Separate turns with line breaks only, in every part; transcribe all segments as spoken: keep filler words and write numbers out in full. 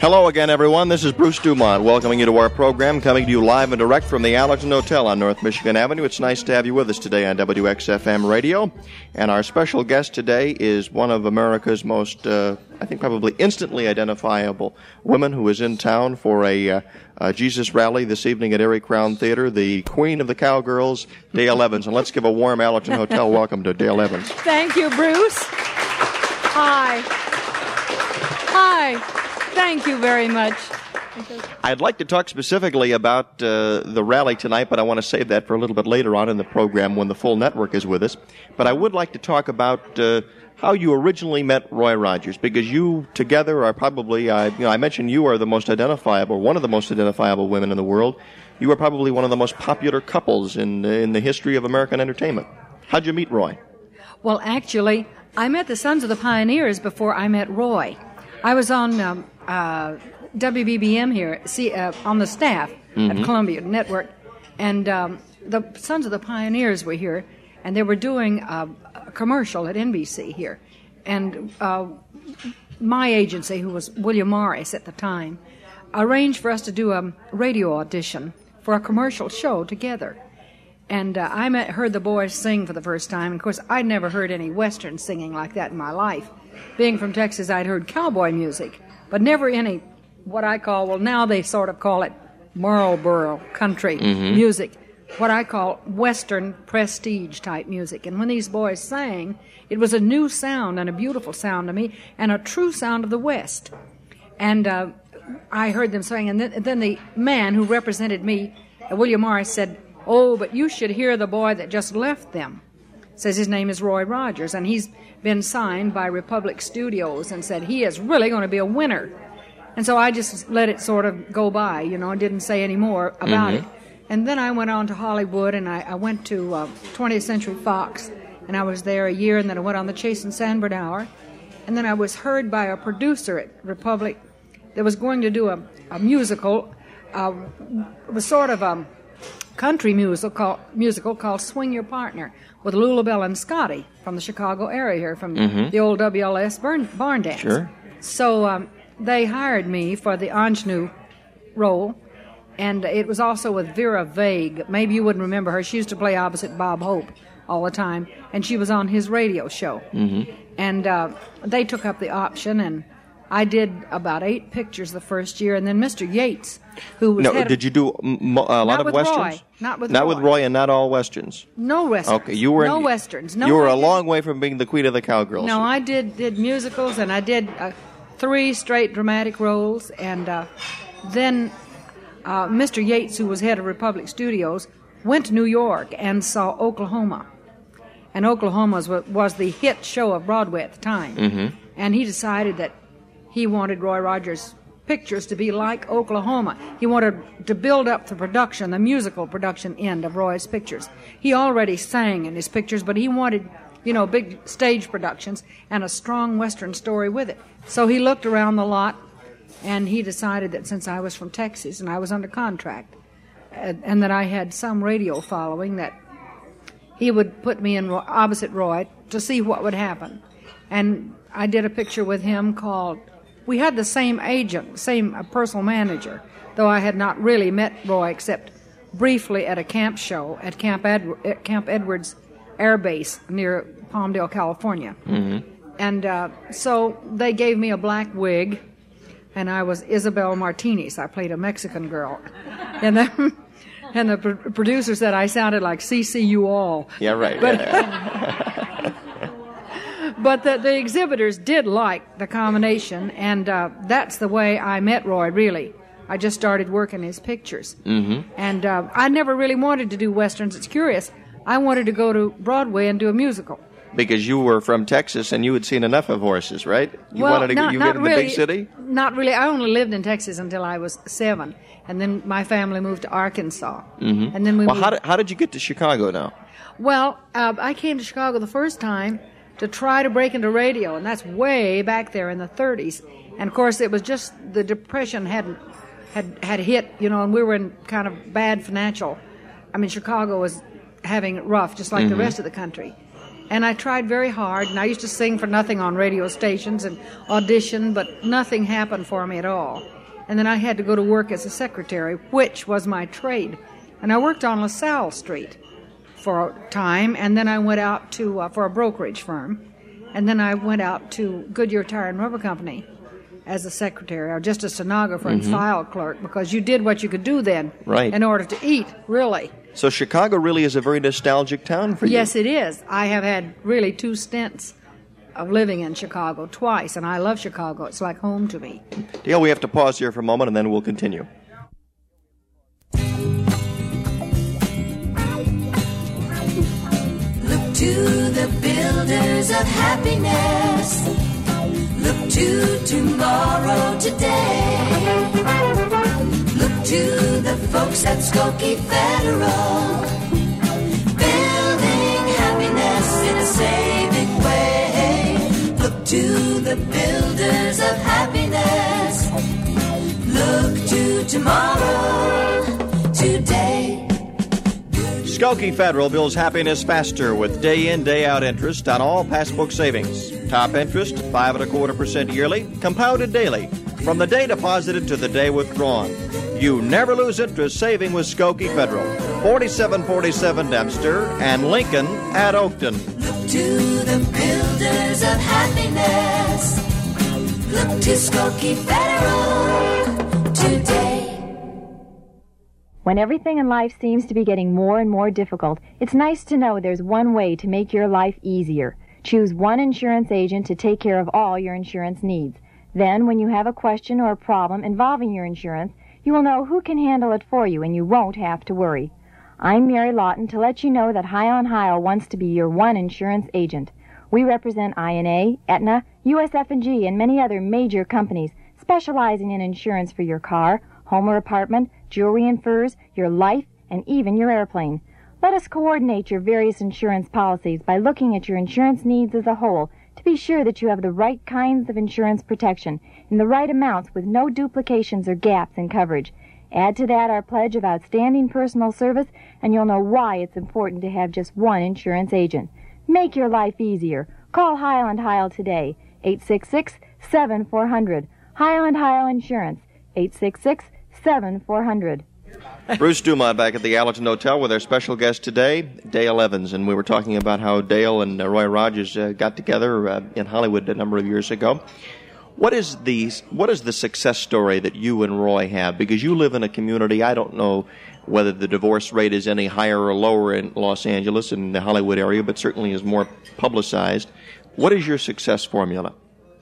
Hello again, everyone. This is Bruce Dumont welcoming you to our program, coming to you live and direct from the Allerton Hotel on North Michigan Avenue. It's nice to have you with us today on W X F M Radio. And our special guest today is one of America's most, uh, I think, probably instantly identifiable women who is in town for a uh, uh, Jesus rally this evening at Erie Crown Theater, the Queen of the Cowgirls, Dale Evans. And let's give a warm Allerton Hotel welcome to Dale Evans.
Thank you, Bruce. Hi. Hi. Thank you very much.
I'd like to talk specifically about uh, the rally tonight, but I want to save that for a little bit later on in the program when the full network is with us. But I would like to talk about uh, how you originally met Roy Rogers, because you together are probably, uh, you know, I mentioned you are the most identifiable, one of the most identifiable women in the world. You are probably one of the most popular couples in, in the history of American entertainment. How'd you meet Roy?
Well, actually, I met the Sons of the Pioneers before I met Roy. I was on um, uh, W B B M here, see, uh, on the staff mm-hmm. at Columbia Network, and um, the Sons of the Pioneers were here, and they were doing a, a commercial at N B C here. And uh, my agency, who was William Morris at the time, arranged for us to do a radio audition for a commercial show together. And uh, I met, heard the boys sing for the first time. Of course, I'd never heard any Western singing like that in my life. Being from Texas, I'd heard cowboy music, but never any, what I call, well, now they sort of call it Marlboro country mm-hmm. music, what I call Western prestige type music. And when these boys sang, it was a new sound and a beautiful sound to me and a true sound of the West. And uh, I heard them sing, and then, then the man who represented me, uh, William Morris, said, "Oh, but you should hear the boy that just left them." Says his name is Roy Rogers, and he's been signed by Republic Studios, and said he is really going to be a winner. And so I just let it sort of go by, you know, didn't say any more about mm-hmm. it. And then I went on to Hollywood, and I, I went to uh, twentieth Century Fox, and I was there a year, and then I went on the Chase and Sandburn Hour. And then I was heard by a producer at Republic that was going to do a, a musical. Uh, it was sort of a country musical called, musical called Swing Your Partner, with Lulabelle and Scotty from the Chicago area here, from mm-hmm. the old W L S barn, barn dance.
Sure.
So um, they hired me for the ingenue role, and it was also with Vera Vague. Maybe you wouldn't remember her. She used to play opposite Bob Hope all the time, and she was on his radio show. Mm-hmm. And uh, they took up the option, and I did about eight pictures the first year, and then Mister Yates, who was
no,
head
did
of,
you do m- a lot of
with
westerns?
Roy. Not with
not
Roy.
with Roy, and not all westerns.
No westerns.
Okay, you were
no
in,
westerns. No,
you were
I
a
didn't.
long way from being the Queen of the Cowgirls.
No, I did did musicals, and I did uh, three straight dramatic roles, and uh, then uh, Mister Yates, who was head of Republic Studios, went to New York and saw Oklahoma. And Oklahoma was, was the hit show of Broadway at the time. Mm-hmm. And he decided that he wanted Roy Rogers' pictures to be like Oklahoma. He wanted to build up the production, the musical production end of Roy's pictures. He already sang in his pictures, but he wanted, you know, big stage productions and a strong Western story with it. So he looked around the lot, and he decided that since I was from Texas and I was under contract, and, and that I had some radio following, that he would put me in Roy, opposite Roy to see what would happen. And I did a picture with him called, we had the same agent, same uh, personal manager, though I had not really met Roy except briefly at a camp show at Camp, Ed, at Camp Edwards Air Base near Palmdale, California. Mm-hmm. And uh, so they gave me a black wig, and I was Isabel Martinez. I played a Mexican girl. And the, and the pr- producer said I sounded like C C U All.
Yeah, right.
But,
yeah.
but the, the exhibitors did like the combination, and uh, that's the way I met Roy, really. I just started working his pictures. Mm-hmm. And uh, I never really wanted to do Westerns. It's curious. I wanted to go to Broadway and do a musical.
Because you were from Texas and you had seen enough of horses, right? You
well,
wanted to
not,
you
not
get in
really,
the big city?
Not really. I only lived in Texas until I was seven. And then my family moved to Arkansas. Mm-hmm. And then we
well,
moved...
how did, how did you get to Chicago now?
Well, uh, I came to Chicago the first time to try to break into radio, and that's way back there in the thirties. And, of course, it was just the Depression hadn't had, had hit, you know, and we were in kind of bad financial... I mean, Chicago was having it rough, just like mm-hmm. the rest of the country. And I tried very hard, and I used to sing for nothing on radio stations and audition, but nothing happened for me at all. And then I had to go to work as a secretary, which was my trade. And I worked on LaSalle Street for a time, and then I went out to uh, for a brokerage firm. And then I went out to Goodyear Tire and Rubber Company as a secretary, or just a stenographer mm-hmm. and file clerk, because you did what you could do then
right.
in order to eat, really.
So Chicago really is a very nostalgic town for you.
Yes, it is. I have had really two stints of living in Chicago twice, and I love Chicago. It's like home to me.
Dale, we have to pause here for a moment, and then we'll continue.
Look to the builders of happiness. Look to tomorrow today. Look to the folks at Skokie Federal. Building happiness in a saving way. Look to the builders of happiness. Look to tomorrow today.
Skokie Federal builds happiness faster with day-in, day-out interest on all passbook savings. Top interest, five and a quarter percent yearly, compounded daily, from the day deposited to the day withdrawn. You never lose interest saving with Skokie Federal. forty-seven forty-seven Dempster and Lincoln at Oakton.
Look to the builders of happiness. Look to Skokie Federal today.
When everything in life seems to be getting more and more difficult, it's nice to know there's one way to make your life easier. Choose one insurance agent to take care of all your insurance needs. Then, when you have a question or a problem involving your insurance, you will know who can handle it for you and you won't have to worry. I'm Mary Lawton to let you know that Heil and Heil wants to be your one insurance agent. We represent I N A, Aetna, U S F and G, and many other major companies specializing in insurance for your car, home or apartment, jewelry and furs, your life, and even your airplane. Let us coordinate your various insurance policies by looking at your insurance needs as a whole to be sure that you have the right kinds of insurance protection in the right amounts with no duplications or gaps in coverage. Add to that our pledge of outstanding personal service, and you'll know why it's important to have just one insurance agent. Make your life easier. Call Heil and Heil today, eight six six, seven four zero zero. Heil and Heil Insurance, eight six six, seven four zero zero.
Bruce Dumont back at the Allerton Hotel with our special guest today, Dale Evans. And we were talking about how Dale and uh, Roy Rogers uh, got together uh, in Hollywood a number of years ago. What is the what is the success story that you and Roy have? Because you live in a community, I don't know whether the divorce rate is any higher or lower in Los Angeles and in the Hollywood area, but certainly is more publicized. What is your success formula?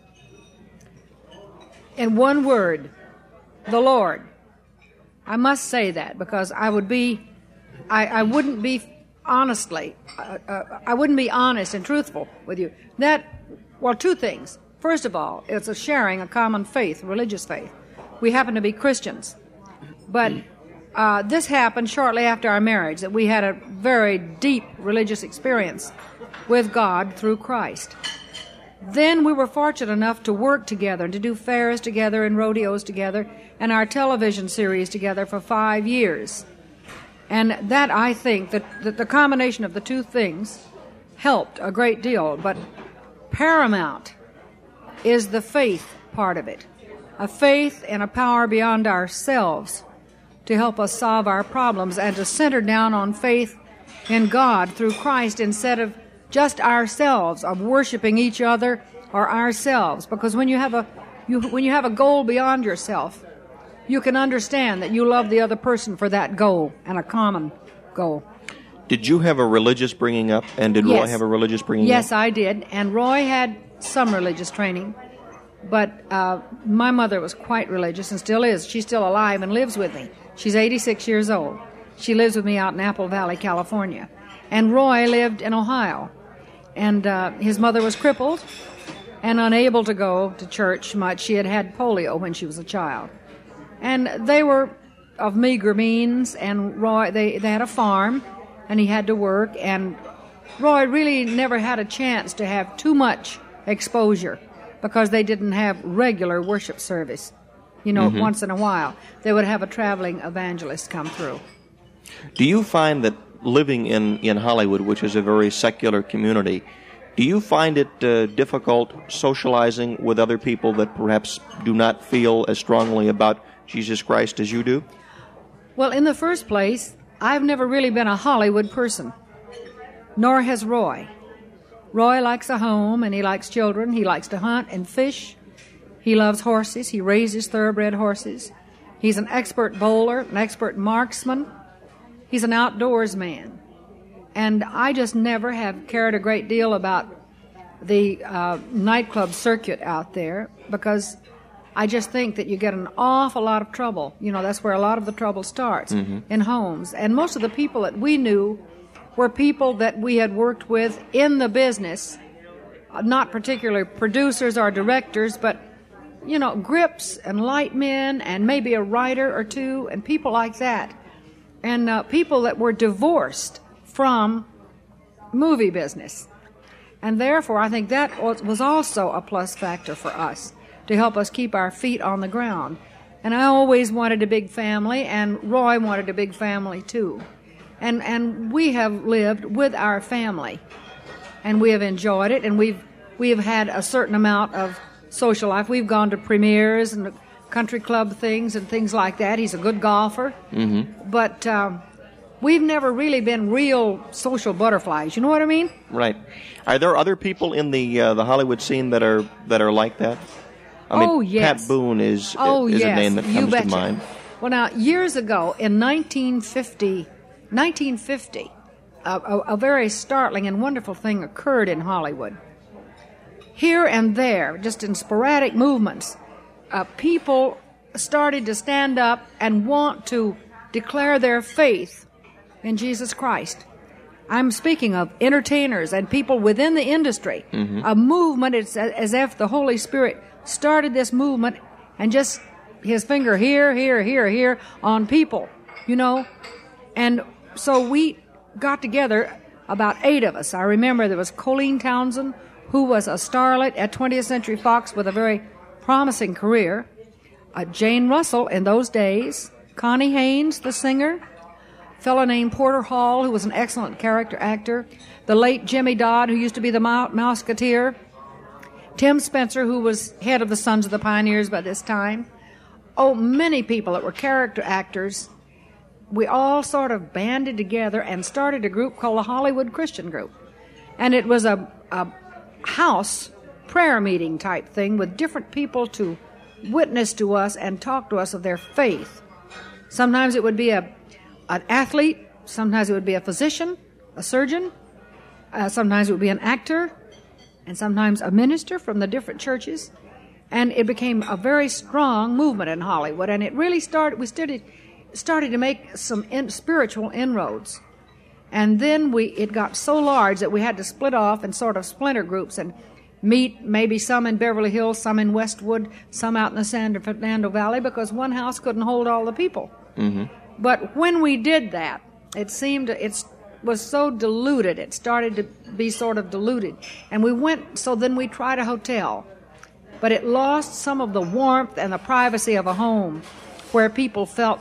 In one word, the Lord. I must say that because I would be, I, I wouldn't be honestly, uh, uh, I wouldn't be honest and truthful with you. That, well, two things. First of all, it's a sharing a common faith, religious faith. We happen to be Christians. But uh, this happened shortly after our marriage, that we had a very deep religious experience with God through Christ. Then we were fortunate enough to work together and to do fairs together and rodeos together and our television series together for five years. And that, I think, that, that the combination of the two things helped a great deal. But paramount is the faith part of it, a faith and a power beyond ourselves to help us solve our problems and to center down on faith in God through Christ instead of just ourselves, of worshiping each other or ourselves. Because when you have a you, when you have a goal beyond yourself, you can understand that you love the other person for that goal and a common goal.
Did you have a religious bringing up, and did
yes.
Roy have a religious bringing
yes,
up?
Yes, I did, and Roy had some religious training, but uh, my mother was quite religious and still is. She's still alive and lives with me. She's eighty-six years old. She lives with me out in Apple Valley, California. And Roy lived in Ohio. And uh, his mother was crippled and unable to go to church much. She had had polio when she was a child. And they were of meager means, and Roy, they, they had a farm, and he had to work, and Roy really never had a chance to have too much exposure because they didn't have regular worship service. You know, mm-hmm. once in a while, they would have a traveling evangelist come through.
Do you find that living in, in Hollywood, which is a very secular community, Do you find it uh, difficult socializing with other people that perhaps do not feel as strongly about Jesus Christ as you do?
Well, in the first place, I've never really been a Hollywood person, nor has Roy. Roy likes a home, and he likes children. He likes to hunt and fish. He loves horses. He raises thoroughbred horses. He's an expert bowler, an expert marksman. He's an outdoors man. And I just never have cared a great deal about the uh, nightclub circuit out there, because I just think that you get an awful lot of trouble. You know, that's where a lot of the trouble starts, mm-hmm. in homes. And most of the people that we knew were people that we had worked with in the business, not particularly producers or directors, but, you know, grips and light men and maybe a writer or two and people like that. And uh, people that were divorced from movie business. And therefore, I think that was also a plus factor for us to help us keep our feet on the ground. And I always wanted a big family, and Roy wanted a big family too. And and we have lived with our family, and we have enjoyed it, and we've we have had a certain amount of social life. We've gone to premieres and country club things and things like that. He's a good golfer, mm-hmm. but um, we've never really been real social butterflies. You know what I mean?
Right. Are there other people in the uh, the Hollywood scene that are that are like that? I mean,
oh yes.
Pat Boone is
oh,
is
yes.
a name that
You
comes
betcha.
to mind.
Well, now years ago in nineteen fifty. nineteen fifty, a, a, a very startling and wonderful thing occurred in Hollywood. Here and there, just in sporadic movements, uh, people started to stand up and want to declare their faith in Jesus Christ. I'm speaking of entertainers and people within the industry. Mm-hmm. A movement, it's as if the Holy Spirit started this movement and just his finger here, here, here, here on people, you know, and so we got together, about eight of us. I remember there was Colleen Townsend, who was a starlet at twentieth Century Fox with a very promising career. Uh, Jane Russell in those days. Connie Haynes, the singer. A fellow named Porter Hall, who was an excellent character actor. The late Jimmy Dodd, who used to be the Mouseketeer. Tim Spencer, who was head of the Sons of the Pioneers by this time. Oh, many people that were character actors. We all sort of banded together and started a group called the Hollywood Christian Group. And it was a, a house prayer meeting type thing with different people to witness to us and talk to us of their faith. Sometimes it would be a an athlete, sometimes it would be a physician, a surgeon, uh, sometimes it would be an actor, and sometimes a minister from the different churches. And it became a very strong movement in Hollywood, and it really started, we started... started to make some in, spiritual inroads. And then we it got so large that we had to split off in sort of splinter groups and meet, maybe some in Beverly Hills, some in Westwood, some out in the San Fernando Valley, because one house couldn't hold all the people. Mm-hmm. But when we did that, it seemed it was so diluted, it started to be sort of diluted. And we went, so then we tried a hotel. But it lost some of the warmth and the privacy of a home where people felt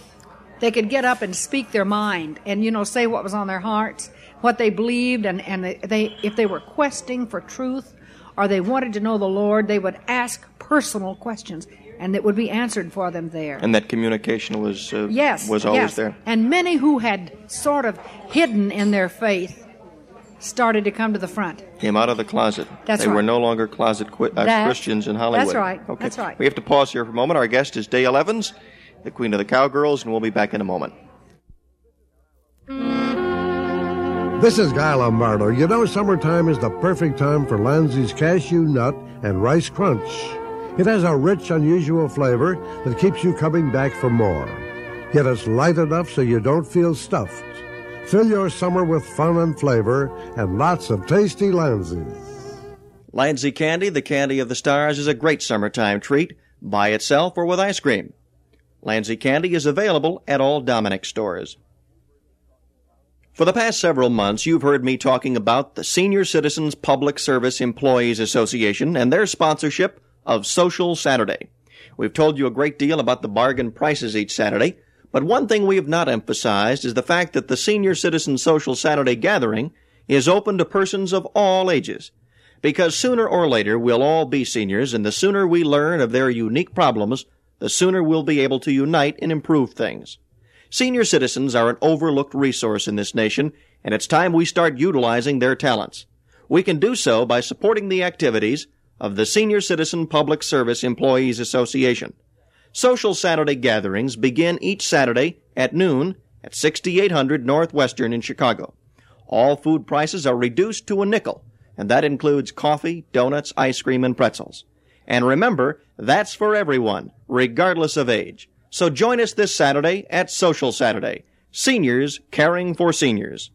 they could get up and speak their mind and, you know, say what was on their hearts, what they believed, and, and they, they if they were questing for truth or they wanted to know the Lord, they would ask personal questions, and it would be answered for them there.
And that communication was uh,
yes,
was always
yes.
there.
And many who had sort of hidden in their faith started to come to the front.
Came out of the closet.
That's
they
right.
were no longer closet qu- uh,
that,
Christians in Hollywood.
That's right.
Okay.
That's right.
We have to pause here for a moment. Our guest is Dale Evans, the Queen of the Cowgirls, and we'll be back in a moment.
This is Guy Lombardo. You know, summertime is the perfect time for Lanzi's Cashew Nut and Rice Crunch. It has a rich, unusual flavor that keeps you coming back for more. Yet it's light enough so you don't feel stuffed. Fill your summer with fun and flavor and lots of tasty Lanzi's.
Lanzi Candy, the candy of the stars, is a great summertime treat, by itself or with ice cream. Lanzi Candy is available at all Dominick stores. For the past several months, you've heard me talking about the Senior Citizens Public Service Employees Association and their sponsorship of Social Saturday. We've told you a great deal about the bargain prices each Saturday, but one thing we have not emphasized is the fact that the Senior Citizen Social Saturday Gathering is open to persons of all ages, because sooner or later we'll all be seniors, and the sooner we learn of their unique problems, the sooner we'll be able to unite and improve things. Senior citizens are an overlooked resource in this nation, and it's time we start utilizing their talents. We can do so by supporting the activities of the Senior Citizen Public Service Employees Association. Social Saturday gatherings begin each Saturday at noon at sixty-eight hundred Northwestern in Chicago. All food prices are reduced to a nickel, and that includes coffee, donuts, ice cream, and pretzels. And remember, that's for everyone, regardless of age. So join us this Saturday at Social Saturday. Seniors caring for seniors.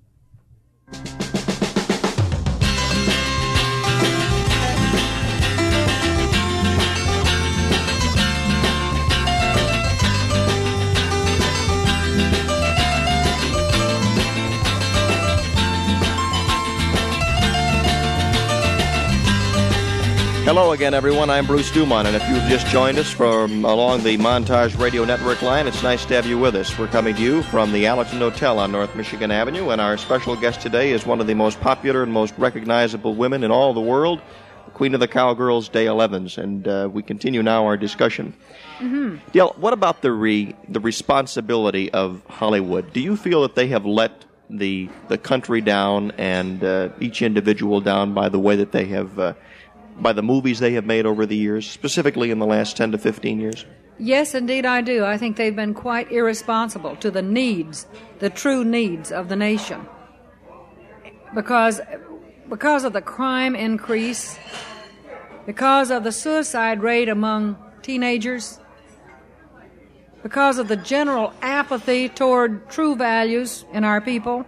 Hello again, everyone. I'm Bruce Dumont, and if you've just joined us from along the Montage Radio Network line, it's nice to have you with us. We're coming to you from the Allerton Hotel on North Michigan Avenue, and our special guest today is one of the most popular and most recognizable women in all the world, the Queen of the Cowgirls, Dale Evans, and uh, we continue now our discussion. Mm-hmm. Dale, what about the re- the responsibility of Hollywood? Do you feel that they have let the the country down and uh, each individual down by the way that they have uh, by the movies they have made over the years, specifically in the last ten to fifteen years?
Yes, indeed I do. I think they've been quite irresponsible to the needs, the true needs of the nation. Because, because of the crime increase, because of the suicide rate among teenagers, because of the general apathy toward true values in our people,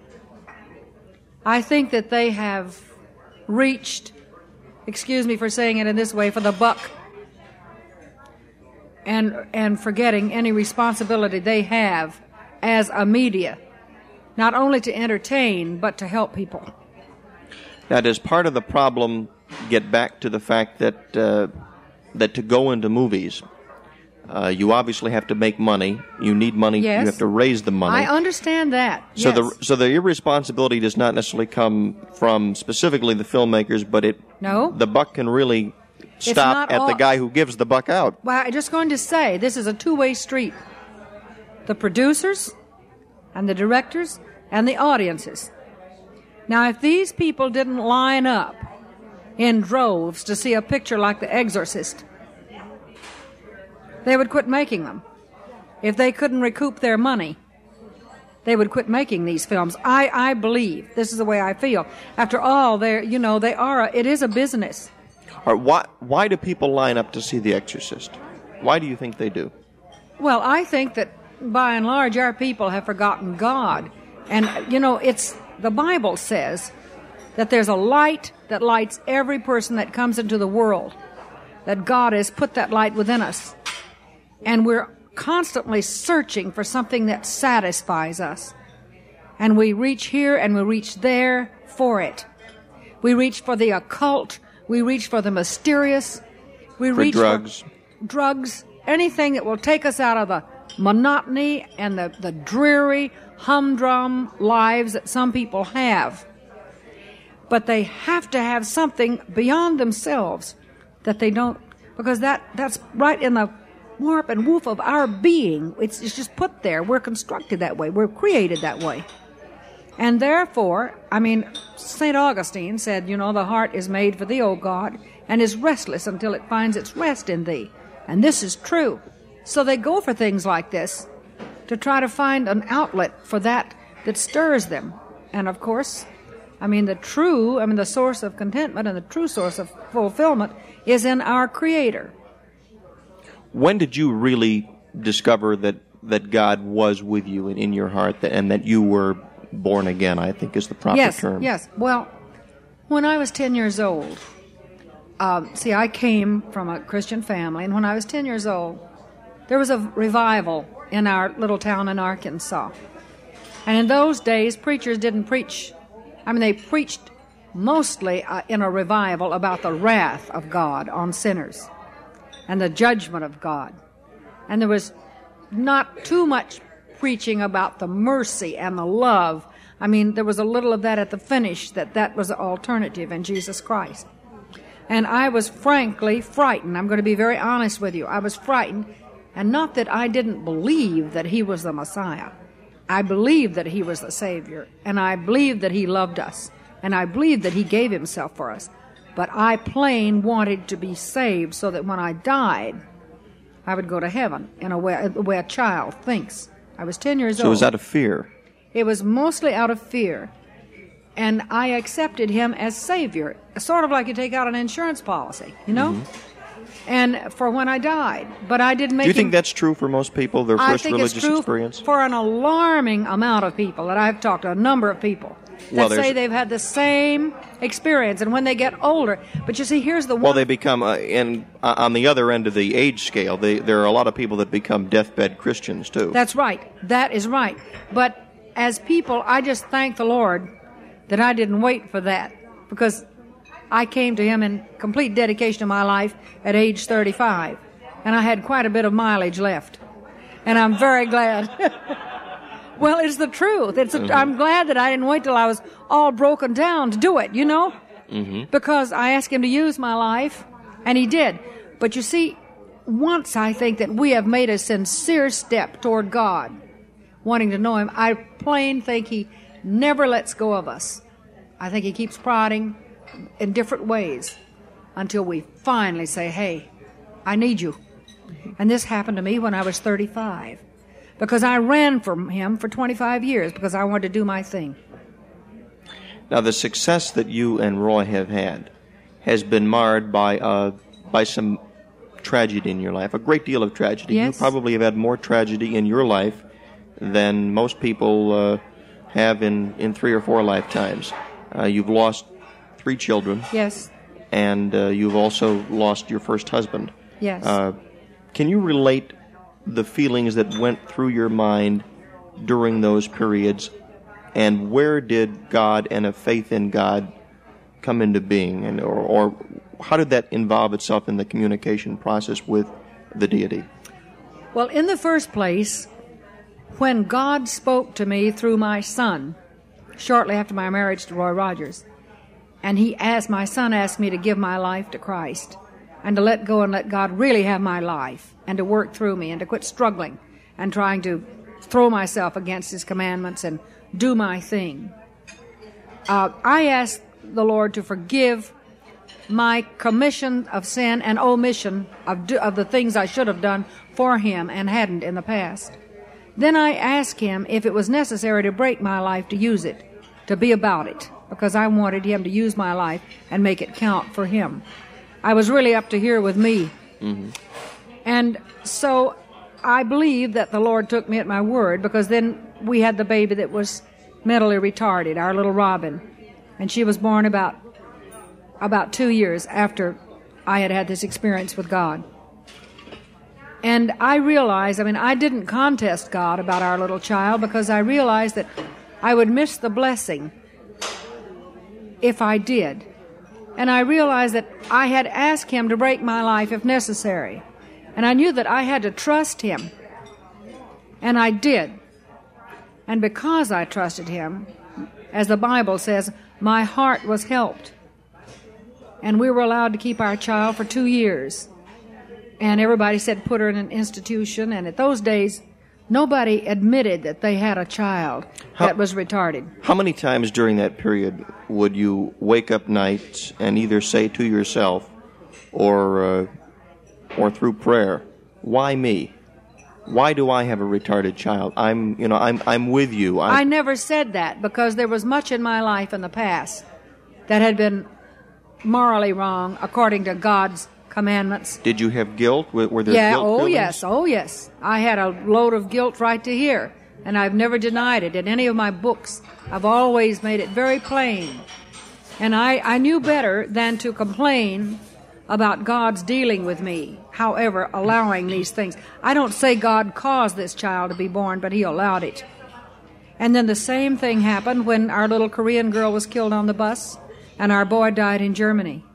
I think that they have reached, excuse me for saying it in this way, for the buck, and and forgetting any responsibility they have as a media, not only to entertain, but to help people.
Now, does part of the problem get back to the fact that uh, that to go into movies, uh, you obviously have to make money, you need money,
Yes.
you have to raise the money.
I understand that.
So
yes.
the so the irresponsibility does not necessarily come from specifically the filmmakers, but it
No.
the buck can really
It's
stop
not
at
all-
the guy who gives the buck out.
Well, I'm just going to say this is a two-way street. The producers and the directors and the audiences. Now, if these people didn't line up in droves to see a picture like The Exorcist, they would quit making them. If they couldn't recoup their money, they would quit making these films. I, I believe, this is the way I feel. After all, they're, you know, they are, a, it is a business.
Or why why do people line up to see The Exorcist? Why do you think they do?
Well, I think that by and large our people have forgotten God. And, you know, it's the Bible says that there's a light that lights every person that comes into the world, that God has put that light within us. And we're constantly searching for something that satisfies us. And we reach here and we reach there for it. We reach for the occult. We reach for the mysterious. We
For
reach
drugs.
for drugs, anything that will take us out of the monotony and the, the dreary, humdrum lives that some people have. But they have to have something beyond themselves that they don't, because that, that's right in the warp and woof of our being. It's, it's just put there. We're constructed that way. We're created that way. And therefore, I mean, Saint Augustine said, you know, the heart is made for thee, O God, and is restless until it finds its rest in thee. And this is true. So they go for things like this to try to find an outlet for that that stirs them. And of course, I mean, the true, I mean, the source of contentment and the true source of fulfillment is in our Creator.
When did you really discover that, that God was with you in, in your heart that, and that you were born again, I think is the proper
yes,
term?
Yes, well, when I was ten years old, um, see, I came from a Christian family, and when I was ten years old, there was a revival in our little town in Arkansas. And in those days, preachers didn't preach, I mean, they preached mostly uh, in a revival about the wrath of God on sinners and the judgment of God. And there was not too much preaching about the mercy and the love I mean, there was a little of that at the finish, that that was the alternative in Jesus Christ. And I was frankly frightened. I'm going to be very honest with you. I was frightened, and not that I didn't believe that he was the Messiah. I believed that he was the Savior, and I believed that he loved us, and I believed that he gave himself for us. But I plain wanted to be saved so that when I died, I would go to heaven in a way, the way a child thinks. I was ten years
So
old.
it was out of fear.
It was mostly out of fear. And I accepted him as Savior, sort of like you take out an insurance policy, you know? Mm-hmm. And for when I died. But I didn't make
Do you think
him,
that's true for most people, their
I
first
think
religious
it's true
experience?
for an alarming amount of people that I've talked to, a number of people, that
Well, there's-
say they've had the same experience. And when they get older, but you see, here's the one...
Well, they become, uh, and uh, on the other end of the age scale, they, there are a lot of people that become deathbed Christians, too.
That's right. That is right. But as people, I just thank the Lord that I didn't wait for that, because I came to him in complete dedication of my life at age thirty-five, and I had quite a bit of mileage left, and I'm very glad. Well, it's the truth. It's a, mm-hmm. I'm glad that I didn't wait till I was all broken down to do it, you know, mm-hmm. because I asked him to use my life, and he did. But you see, once I think that we have made a sincere step toward God, wanting to know him, I plain think he never lets go of us. I think he keeps prodding in different ways until we finally say, hey, I need you. And this happened to me when I was thirty-five, because I ran from him for twenty-five years because I wanted to do my thing.
Now, the success that you and Roy have had has been marred by uh, by some tragedy in your life, a great deal of tragedy.
Yes.
You probably have had more tragedy in your life than most people uh, have in, in three or four lifetimes. Uh, you've lost three children.
Yes.
And uh, you've also lost your first husband.
Yes.
Uh, can you relate the feelings that went through your mind during those periods, and where did God and a faith in God come into being, and or, or how did that involve itself in the communication process with the deity?
Well, in the first place, when God spoke to me through my son, shortly after my marriage to Roy Rogers, and he asked, my son asked me to give my life to Christ, and to let go and let God really have my life, and to work through me, and to quit struggling and trying to throw myself against his commandments and do my thing. Uh, I asked the Lord to forgive my commission of sin and omission of, do, of the things I should have done for him and hadn't in the past. Then I asked him if it was necessary to break my life to use it, to be about it, because I wanted him to use my life and make it count for him. I was really up to here with me. Mm-hmm. And so I believe that the Lord took me at my word, because then we had the baby that was mentally retarded, our little Robin. And she was born about about two years after I had had this experience with God. And I realized, I mean, I didn't contest God about our little child, because I realized that I would miss the blessing if I did. And I realized that I had asked him to break my life if necessary. And I knew that I had to trust him. And I did. And because I trusted him, as the Bible says, my heart was helped. And we were allowed to keep our child for two years. And everybody said put her in an institution. And at those days, nobody admitted that they had a child how, that was retarded.
How many times during that period would you wake up nights and either say to yourself or uh, or through prayer, why me? Why do I have a retarded child? I'm, you know, I'm I'm with you. I'm...
I never said that, because there was much in my life in the past that had been morally wrong according to God's commandments.
Did you have guilt? Were, were there
yeah,
guilt
oh
feelings?
yes, oh yes. I had a load of guilt right to here, and I've never denied it in any of my books. I've always made it very plain. And I, I knew better than to complain about God's dealing with me, however, allowing these things. I don't say God caused this child to be born, but he allowed it. And then the same thing happened when our little Korean girl was killed on the bus, and our boy died in Germany.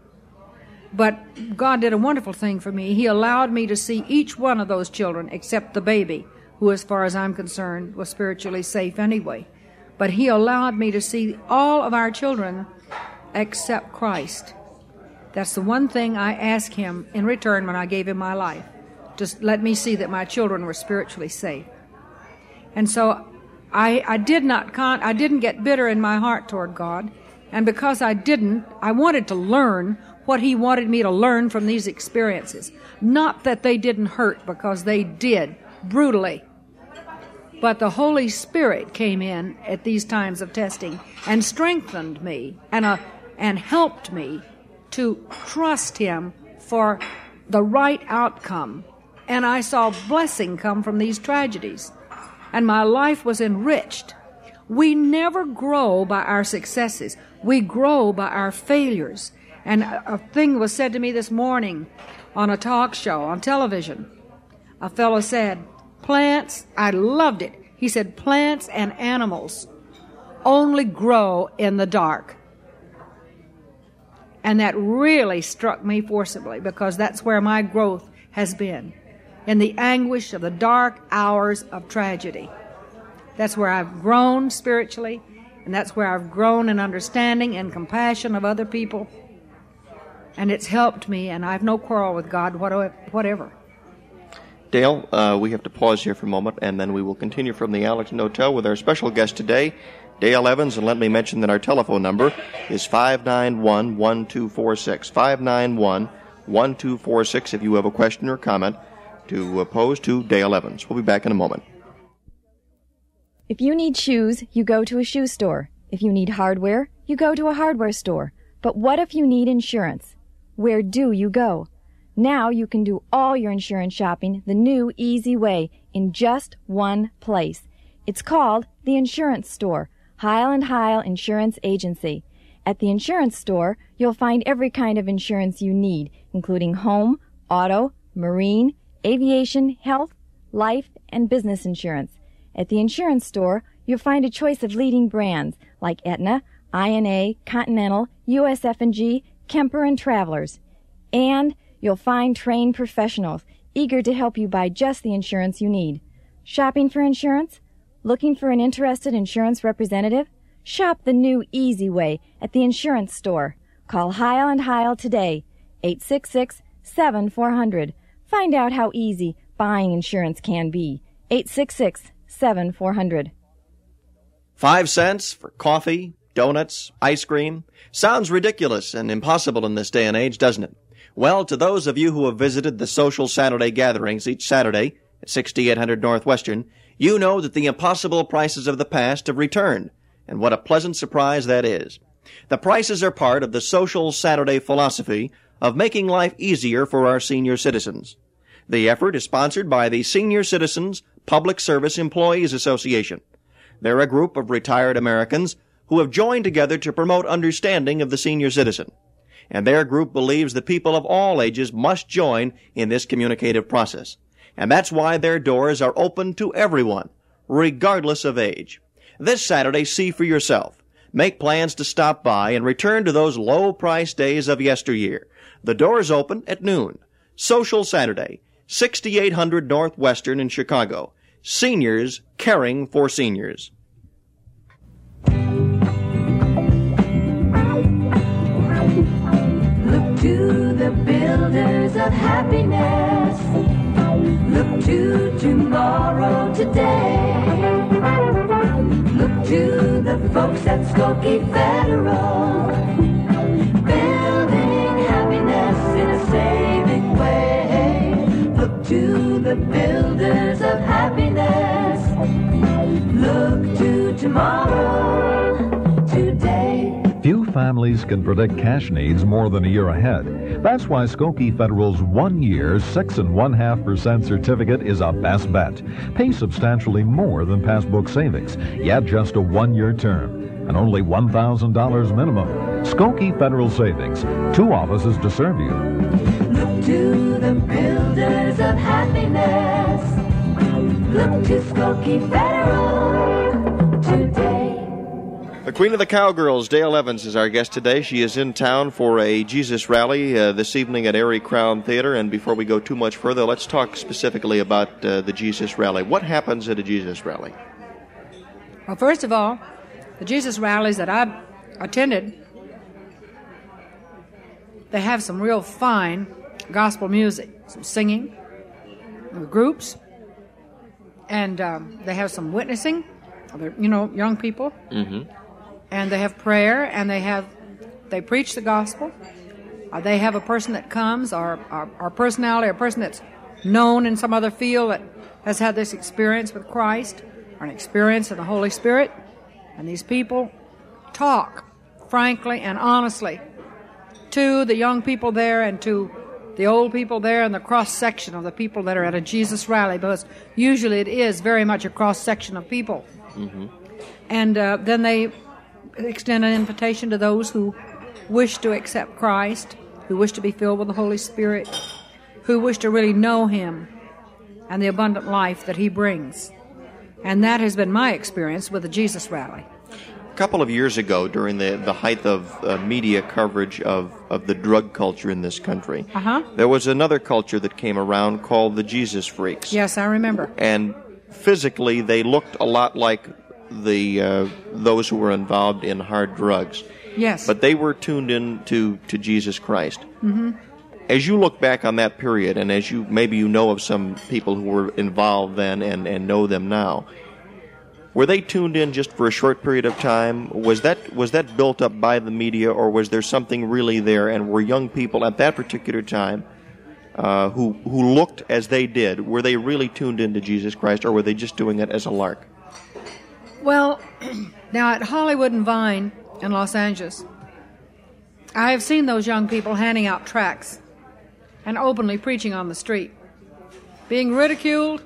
But God did a wonderful thing for me. He allowed me to see each one of those children, except the baby, who, as far as I'm concerned, was spiritually safe anyway. but He allowed me to see all of our children accept Christ. That's the one thing I asked Him in return when I gave Him my life. Just let me see that my children were spiritually safe. And so I, I did not con- I didn't get bitter in my heart toward God. And because I didn't, I wanted to learn what He wanted me to learn from these experiences. Not that they didn't hurt, because they did, brutally. But the Holy Spirit came in at these times of testing and strengthened me and, uh, and helped me to trust Him for the right outcome. And I saw blessing come from these tragedies. And my life was enriched. We never grow by our successes. We grow by our failures. And a, a thing was said to me this morning on a talk show on television. A fellow said, plants, I loved it. He said, plants and animals only grow in the dark. And that really struck me forcibly, because that's where my growth has been, in the anguish of the dark hours of tragedy. That's where I've grown spiritually, and that's where I've grown in understanding and compassion of other people. And it's helped me, and I have no quarrel with God whatever.
Dale, uh, we have to pause here for a moment, and then we will continue from the Allerton Hotel with our special guest today, Dale Evans. And let me mention that our telephone number is five nine one, one two four six, five nine one, one two four six if you have a question or comment to pose to Dale Evans. We'll be back in a moment.
If you need shoes, you go to a shoe store. If you need hardware, you go to a hardware store. But what if you need insurance? Where do you go? Now you can do all your insurance shopping the new, easy way in just one place. It's called the Insurance Store, Heil and Heil Insurance Agency. At the Insurance Store, you'll find every kind of insurance you need, including home, auto, marine, aviation, health, life, and business insurance. At the Insurance Store, you'll find a choice of leading brands like Aetna, I N A, Continental, U S F and G, Kemper, and Travelers. And you'll find trained professionals eager to help you buy just the insurance you need. Shopping for insurance? Looking for an interested insurance representative? Shop the new, easy way at the Insurance Store. Call Heil and Heil today, eight six six, seven four zero zero. Find out how easy buying insurance can be. eight six six, seven four zero zero.
Five cents for coffee, donuts, ice cream. Sounds ridiculous and impossible in this day and age, doesn't it? Well, to those of you who have visited the social Saturday gatherings each Saturday at sixty-eight hundred Northwestern, you know that the impossible prices of the past have returned, and what a pleasant surprise that is. The prices are part of the social Saturday philosophy of making life easier for our senior citizens. The effort is sponsored by the Senior Citizens Public Service Employees Association. They're a group of retired Americans who have joined together to promote understanding of the senior citizen. And their group believes that people of all ages must join in this communicative process. And that's why their doors are open to everyone, regardless of age. This Saturday, see for yourself. Make plans to stop by and return to those low-priced days of yesteryear. The doors open at noon. Social Saturday, sixty-eight hundred Northwestern in Chicago. Seniors caring for seniors.
Look to the builders of happiness. Look to tomorrow today. Look to the folks at Skokie Federal. Building happiness in a saving way. Look to the builders of happiness. Look to tomorrow today.
Few families can predict cash needs more than a year ahead. That's why Skokie Federal's one-year, six and one-half percent certificate is a best bet. Pay substantially more than passbook savings, yet just a one-year term, and only one thousand dollars minimum. Skokie Federal Savings, two offices to serve you.
Look to the builders of happiness. Look to Skokie Federal today.
The Queen of the Cowgirls, Dale Evans, is our guest today. She is in town for a Jesus rally uh, this evening at Erie Crown Theater. And before we go too much further, let's talk specifically about uh, the Jesus rally. What happens at a Jesus rally?
Well, first of all, the Jesus rallies that I've attended, they have some real fine gospel music, some singing, groups, and um, they have some witnessing, you know, young people,
Mm-hmm.
and they have prayer, and they have, they preach the gospel. Uh, they have a person that comes, or, or, or personality, or a person that's known in some other field that has had this experience with Christ, or an experience in the Holy Spirit, and these people talk frankly and honestly to the young people there and to the old people there and the cross-section of the people that are at a Jesus rally, because usually it is very much a cross-section of people.
Mm-hmm.
And uh, then they extend an invitation to those who wish to accept Christ, who wish to be filled with the Holy Spirit, who wish to really know Him and the abundant life that He brings. And that has been my experience with the Jesus rally.
A couple of years ago, during the, the height of uh, media coverage of, of the drug culture in this country,
Uh-huh.
there was another culture that came around called the Jesus freaks.
Yes, I remember.
And physically, they looked a lot like the uh, those who were involved in hard drugs.
Yes.
But they were tuned in to, to Jesus Christ.
Mm-hmm.
As you look back on that period, and as you maybe you know of some people who were involved then and, and know them now, were they tuned in just for a short period of time? Was that was that built up by the media, or was there something really there? And were young people at that particular time uh, who who looked as they did, were they really tuned into Jesus Christ, or were they just doing it as a lark?
Well, now at Hollywood and Vine in Los Angeles, I have seen those young people handing out tracts and openly preaching on the street, being ridiculed,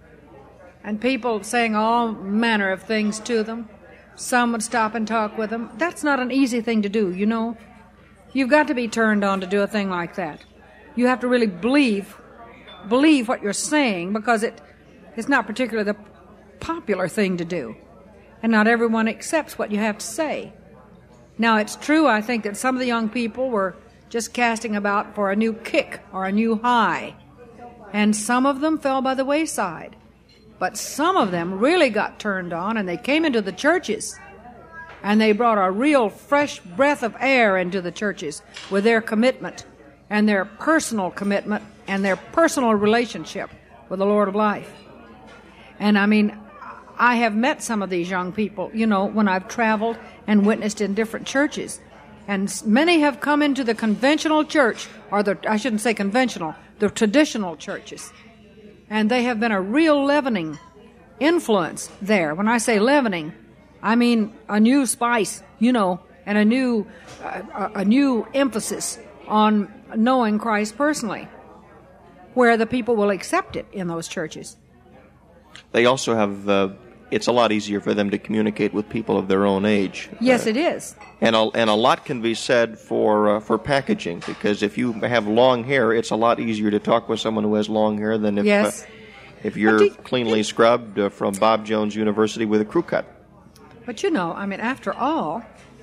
and people saying all manner of things to them. Some would stop and talk with them. That's not an easy thing to do, you know. You've got to be turned on to do a thing like that. You have to really believe, believe what you're saying, because it, it's not particularly the popular thing to do. And not everyone accepts what you have to say. Now, it's true, I think, that some of the young people were just casting about for a new kick or a new high. And some of them fell by the wayside. But some of them really got turned on, and they came into the churches. And they brought a real fresh breath of air into the churches with their commitment and their personal commitment and their personal relationship with the Lord of life. And I mean, I have met some of these young people, you know, when I've traveled and witnessed in different churches. And many have come into the conventional church, or the, I shouldn't say conventional, the traditional churches. And they have been a real leavening influence there. When I say leavening, I mean a new spice, you know, and a new, uh, a new emphasis on knowing Christ personally, where the people will accept it in those churches.
They also have, uh, it's a lot easier for them to communicate with people of their own age.
Yes,
uh,
it is.
And a, and a lot can be said for uh, for packaging, because if you have long hair, it's a lot easier to talk with someone who has long hair than if
Yes.
uh, if you're
you-
cleanly scrubbed uh, from Bob Jones University with a crew cut.
But you know, I mean, after all,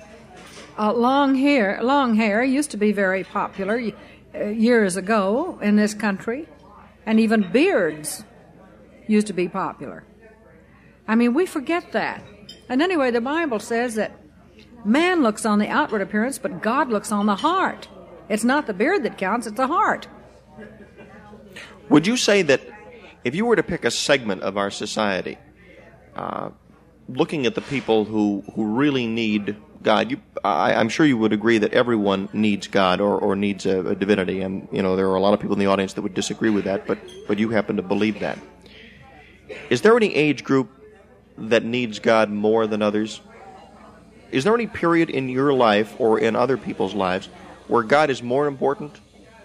uh, long hair, long hair used to be very popular uh, years ago in this country, and even beards used to be popular. I mean, we forget that. And anyway, the Bible says that man looks on the outward appearance, but God looks on the heart. It's not the beard that counts, it's the heart.
Would you say that if you were to pick a segment of our society, uh, looking at the people who, who really need God, you, I, I'm sure you would agree that everyone needs God or, or needs a, a divinity, and you know there are a lot of people in the audience that would disagree with that, but, but you happen to believe that. Is there any age group that needs God more than others? Is there any period in your life or in other people's lives where God is more important?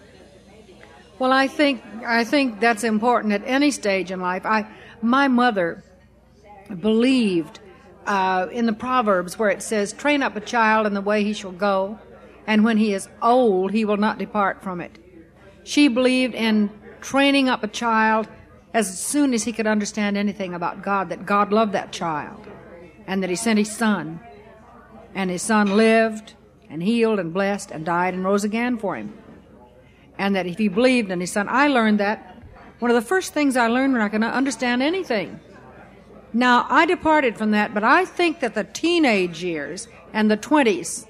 Well, I think I think that's important at any stage in life. I, my mother believed uh, in the Proverbs where it says, "Train up a child in the way he shall go, and when he is old, he will not depart from it." She believed in training up a child as soon as he could understand anything about God, that God loved that child, and that He sent His Son, and His Son lived and healed and blessed and died and rose again for him. And that if he believed in His Son, I learned that. One of the first things I learned when I could understand anything Now, I departed from that, but I think that the teenage years and the twenties,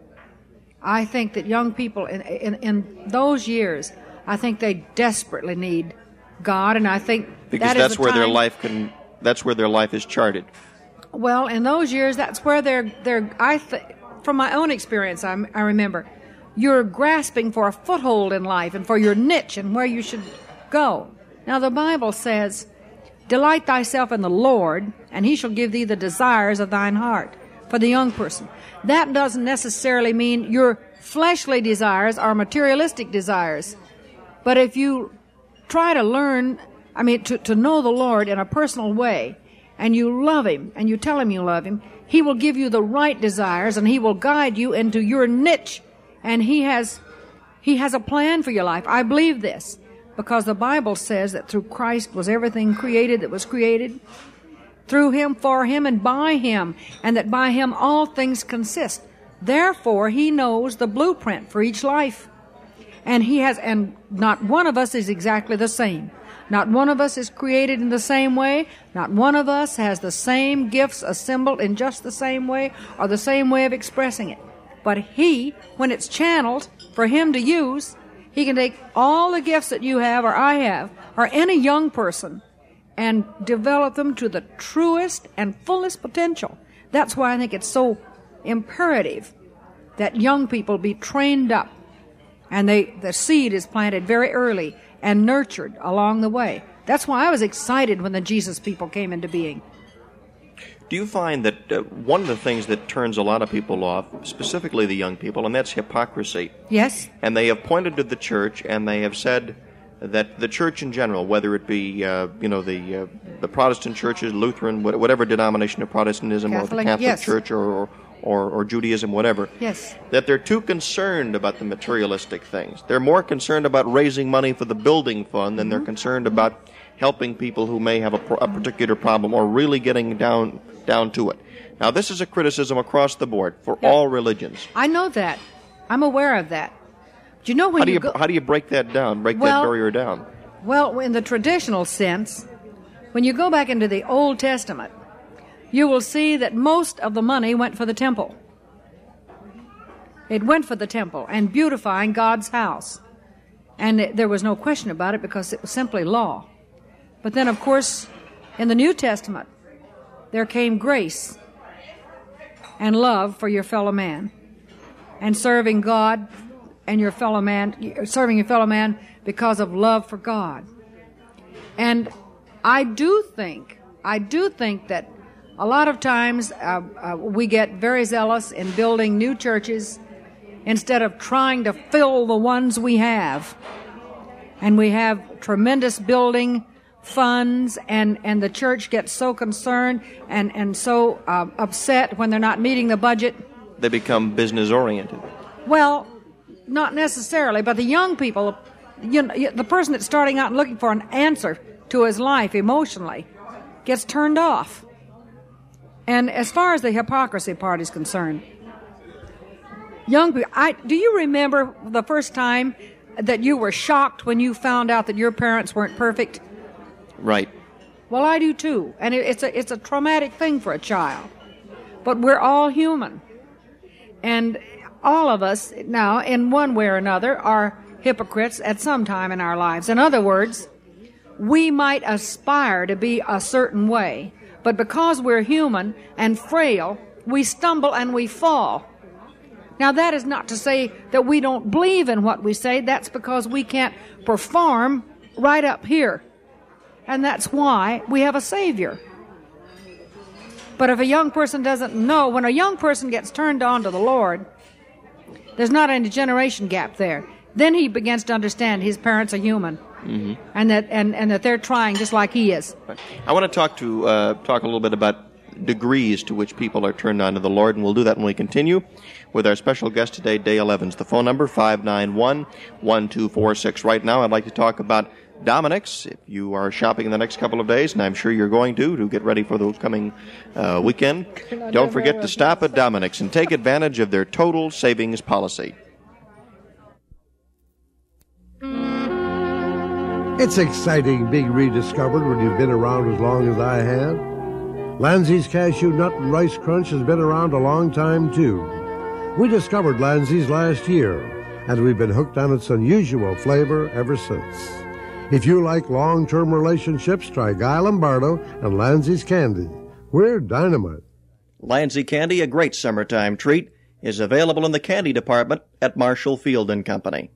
I think that young people in, in, in those years, I think they desperately need God, and I think
because
that is
that's
the
where their
time-
life can. That's where their life is charted.
Well, in those years, that's where they're they're. I th- from my own experience, I, I remember, you're grasping for a foothold in life and for your niche and where you should go. Now, the Bible says, "Delight thyself in the Lord, and He shall give thee the desires of thine heart." For the young person, that doesn't necessarily mean your fleshly desires are materialistic desires, but if you try to learn, I mean, to, to know the Lord in a personal way, and you love Him, and you tell Him you love Him, He will give you the right desires, and He will guide you into your niche, and He has, He has a plan for your life. I believe this, because the Bible says that through Christ was everything created that was created, through Him, for Him, and by Him, and that by Him all things consist. Therefore, He knows the blueprint for each life. And He has, and not one of us is exactly the same. Not one of us is created in the same way. Not one of us has the same gifts assembled in just the same way or the same way of expressing it. But He, when it's channeled for Him to use, He can take all the gifts that you have or I have or any young person and develop them to the truest and fullest potential. That's why I think it's so imperative that young people be trained up, and they the seed is planted very early and nurtured along the way. That's why I was excited when the Jesus people came into being.
Do you find that uh, one of the things that turns a lot of people off, specifically the young people, and that's hypocrisy?
Yes?
And they have pointed to the church, and they have said that the church in general, whether it be uh, you know the uh, the Protestant churches, Lutheran, wh- whatever denomination of Protestantism, or the
Catholic,
Catholic
yes.
Church, or, or or or Judaism, whatever,
Yes.
that they're too concerned about the materialistic things. They're more concerned about raising money for the building fund than
Mm-hmm.
they're concerned about helping people who may have a, pro- a particular problem or really getting down down to it. Now, this is a criticism across the board for
Yeah.
all religions.
I know that. I'm aware of that. Do you know when
How do you
go...
how do you break that down? Break
Well-
that barrier down?
Well, in the traditional sense, when you go back into the Old Testament, you will see that most of the money went for the temple. It went for the temple and beautifying God's house. And it, there was no question about it because it was simply law. But then, of course, in the New Testament, there came grace and love for your fellow man and serving God and your fellow man, serving your fellow man because of love for God. And I do think, I do think that a lot of times uh, uh, we get very zealous in building new churches instead of trying to fill the ones we have. And we have tremendous building funds, and, and the church gets so concerned and, and so uh, upset when they're not meeting the budget.
They become business-oriented.
Well, not necessarily, but the young people, you know, the person that's starting out and looking for an answer to his life emotionally gets turned off. And as far as the hypocrisy part is concerned, young people, I, do you remember the first time that you were shocked when you found out that your parents weren't perfect?
Right.
Well, I do too, and it, it's a it's a traumatic thing for a child. But we're all human, and all of us now, in one way or another, are hypocrites at some time in our lives. In other words, we might aspire to be a certain way, but because we're human and frail, we stumble and we fall. Now, that is not to say that we don't believe in what we say. That's because we can't perform right up here. And that's why we have a Savior. But if a young person doesn't know, when a young person gets turned on to the Lord, there's not any generation gap there. Then he begins to understand his parents are human, mm-hmm. and that and, and that they're trying just like he is.
I want to talk to uh, talk a little bit about degrees to which people are turned on to the Lord, and we'll do that when we continue with our special guest today, Dale Evans. The phone number, five nine one, one two four six. Right now, I'd like to talk about Dominic's. If you are shopping in the next couple of days, and I'm sure you're going to, to get ready for the coming uh, weekend, don't forget to stop at Dominic's and take advantage of their total savings policy.
It's exciting being rediscovered when you've been around as long as I have. Lanzy's Cashew Nut and Rice Crunch has been around a long time, too. We discovered Lanzy's last year, and we've been hooked on its unusual flavor ever since. If you like long-term relationships, try Guy Lombardo and Lanzy's Candy. We're dynamite.
Lanzy Candy, a great summertime treat, is available in the candy department at Marshall Field and Company.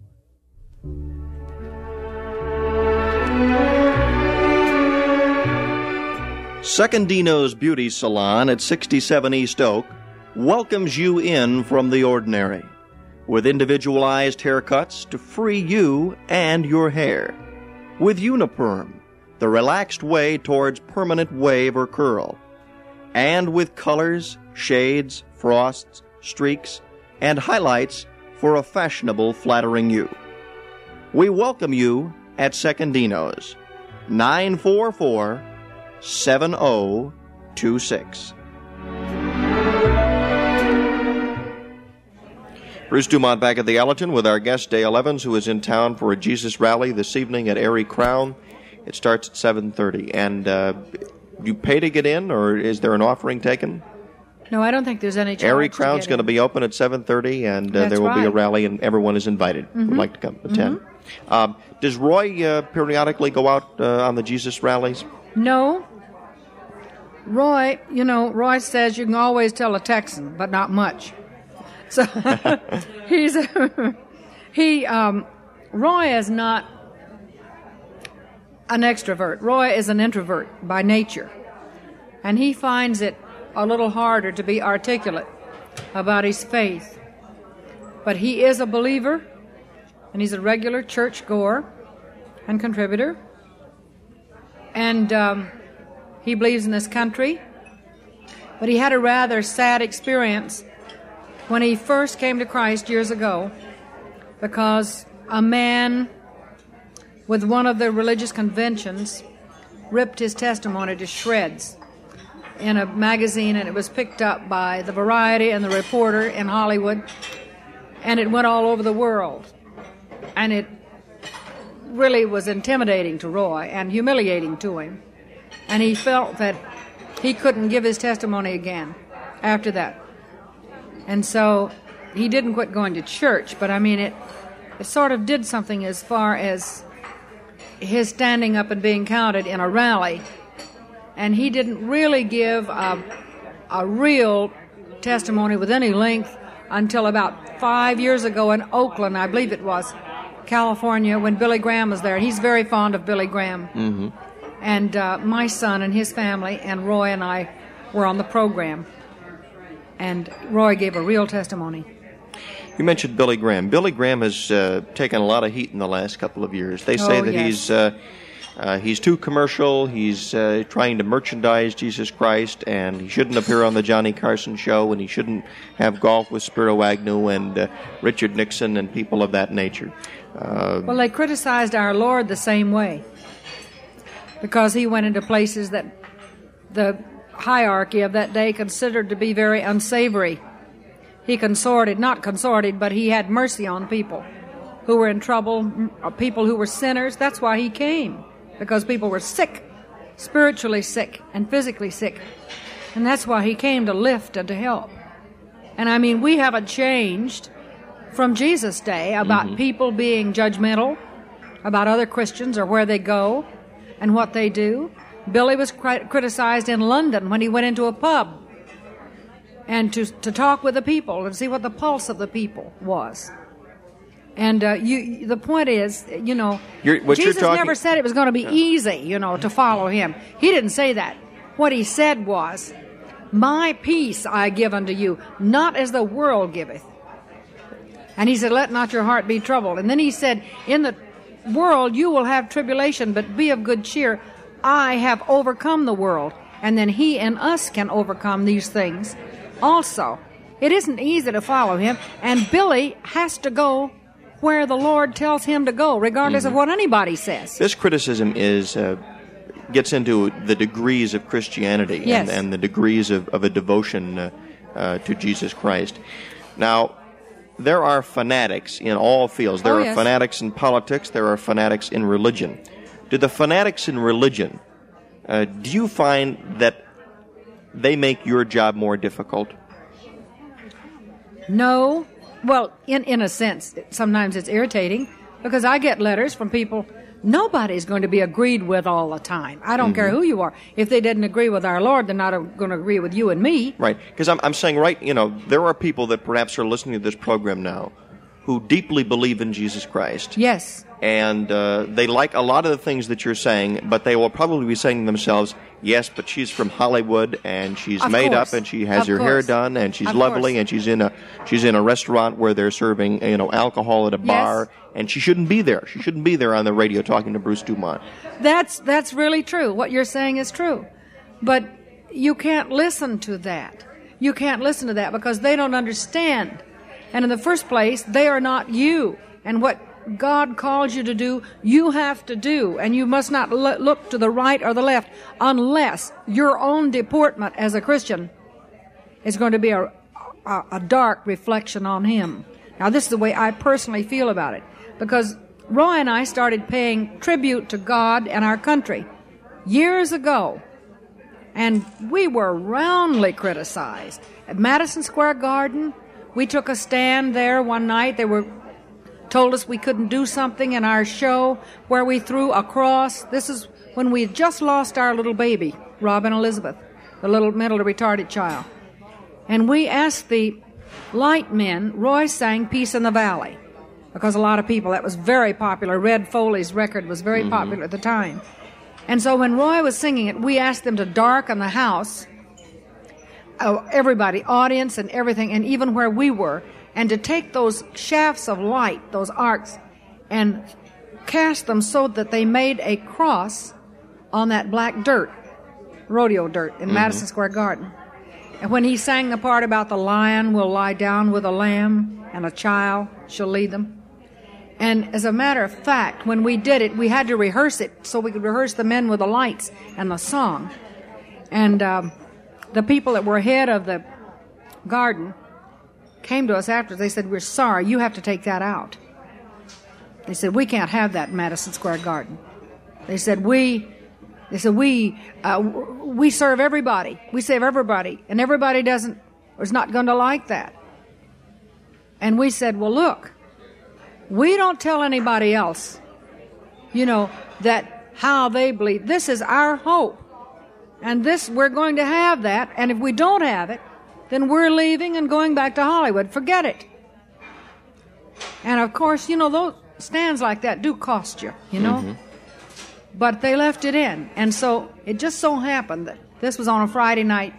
Secondino's Beauty Salon at sixty-seven East Oak welcomes you in from the ordinary, with individualized haircuts to free you and your hair. With Uniperm, the relaxed way towards permanent wave or curl. And with colors, shades, frosts, streaks, and highlights for a fashionable, flattering you. We welcome you at Secondino's, nine four four, seven zero two six. Bruce Dumont back at the Allerton with our guest Dale Evans, who is in town for a Jesus rally this evening at Airy Crown. It starts at seven thirty. And uh, you pay to get in, or is there an offering taken?
No, I don't think there's any charge.
Airy Crown's going to be open at seven thirty, and uh, there will
right.
be a rally, and everyone is invited who
Mm-hmm.
would like to come attend.
Mm-hmm.
Um, does Roy uh, periodically go out uh, on the Jesus rallies?
No. Roy, you know, Roy says you can always tell a Texan, but not much. So he's he um, Roy is not an extrovert. Roy is an introvert by nature, and he finds it a little harder to be articulate about his faith. But he is a believer, and he's a regular church goer and contributor, and um, he believes in this country. But he had a rather sad experience when he first came to Christ years ago, because a man with one of the religious conventions ripped his testimony to shreds in a magazine, and it was picked up by the Variety and the Reporter in Hollywood, and it went all over the world. And it really was intimidating to Roy and humiliating to him. And he felt that he couldn't give his testimony again after that. And so he didn't quit going to church, but I mean, it, it sort of did something as far as his standing up and being counted in a rally. And he didn't really give a, a real testimony with any length until about five years ago in Oakland, I believe it was, California, when Billy Graham was there. He's very fond of Billy Graham.
Mm-hmm.
And uh, my son and his family and Roy and I were on the program. And Roy gave a real testimony.
You mentioned Billy Graham. Billy Graham has uh, taken a lot of heat in the last couple of years. They say
Oh,
that
yes.
he's uh, uh, he's too commercial. He's uh, trying to merchandise Jesus Christ, and he shouldn't appear on the Johnny Carson show, and he shouldn't have golf with Spiro Agnew and uh, Richard Nixon and people of that nature. Uh,
Well, they criticized our Lord the same way, because he went into places that the hierarchy of that day considered to be very unsavory. He consorted, not consorted, but he had mercy on people who were in trouble, m- people who were sinners. That's why he came, because people were sick, spiritually sick and physically sick. And that's why he came, to lift and to help. And I mean, we haven't changed from Jesus' day about
Mm-hmm.
people being judgmental about other Christians or where they go and what they do. Billy was cri- criticized in London when he went into a pub and to to talk with the people and see what the pulse of the people was. And uh, you, the point is, you know,
You're- what you're
Jesus
talking-
never said it was going to be easy, you know, to follow him. He didn't say that. What he said was, "My peace I give unto you, not as the world giveth." And he said, "Let not your heart be troubled." And then he said, "In the world you will have tribulation, but be of good cheer. I have overcome the world." And then he and us can overcome these things also. It isn't easy to follow him, and Billy has to go where the Lord tells him to go, regardless
Mm-hmm.
of what anybody says.
This criticism is uh, gets into the degrees of Christianity
Yes.
and, and the degrees of, of a devotion uh, uh, to Jesus Christ. Now, there are fanatics in all fields. There
Oh,
are
yes.
fanatics in politics. There are fanatics in religion. Do the fanatics in religion, uh, do you find that they make your job more difficult?
No. Well, in, in a sense, sometimes it's irritating because I get letters from people nobody's going to be agreed with all the time. I don't mm-hmm. care who you are. If they didn't agree with our Lord, they're not going to agree with you and me.
Right. Because I'm, I'm saying, right, you know, there are people that perhaps are listening to this program now who deeply believe in Jesus Christ.
Yes.
And uh, they like a lot of the things that you're saying, but they will probably be saying to themselves, yes, but she's from Hollywood, and she's
of
made
course.
up, and she has
of
her
course.
hair done, and she's
of
lovely,
course.
and she's in a she's in a restaurant where they're serving, you know, alcohol at a bar,
yes.
and she shouldn't be there. She shouldn't be there on the radio talking to Bruce Dumont.
That's that's really true. What you're saying is true. But you can't listen to that. You can't listen to that because they don't understand. And in the first place, they are not you. And what God calls you to do, you have to do. And you must not l- look to the right or the left unless your own deportment as a Christian is going to be a, a, a dark reflection on Him. Now, this is the way I personally feel about it. Because Roy and I started paying tribute to God and our country years ago. And we were roundly criticized. At Madison Square Garden, we took a stand there one night. They were told us we couldn't do something in our show where we threw a cross. This is when we had just lost our little baby, Robin Elizabeth, the little mentally retarded child. And we asked the light men, Roy sang Peace in the Valley, because a lot of people, that was very popular. Red Foley's record was very mm-hmm. popular at the time. And so when Roy was singing it, we asked them to darken the house, uh, everybody, audience and everything, and even where we were, and to take those shafts of light, those arcs, and cast them so that they made a cross on that black dirt, rodeo dirt, in mm-hmm. Madison Square Garden. And when he sang the part about the lion will lie down with a lamb and a child shall lead them. And as a matter of fact, when we did it, we had to rehearse it so we could rehearse the men with the lights and the song. And um, the people that were head of the garden came to us after. They said, we're sorry, you have to take that out. They said, we can't have that in Madison Square Garden. They said, we they said we uh, we serve everybody. We serve everybody. And everybody doesn't is not going to like that. And we said, well, look, we don't tell anybody else, you know, that how they believe. This is our hope. And this, we're going to have that. And if we don't have it, then we're leaving and going back to Hollywood. Forget it. And, of course, you know, those stands like that do cost you, you know. Mm-hmm. But they left it in. And so it just so happened that this was on a Friday night,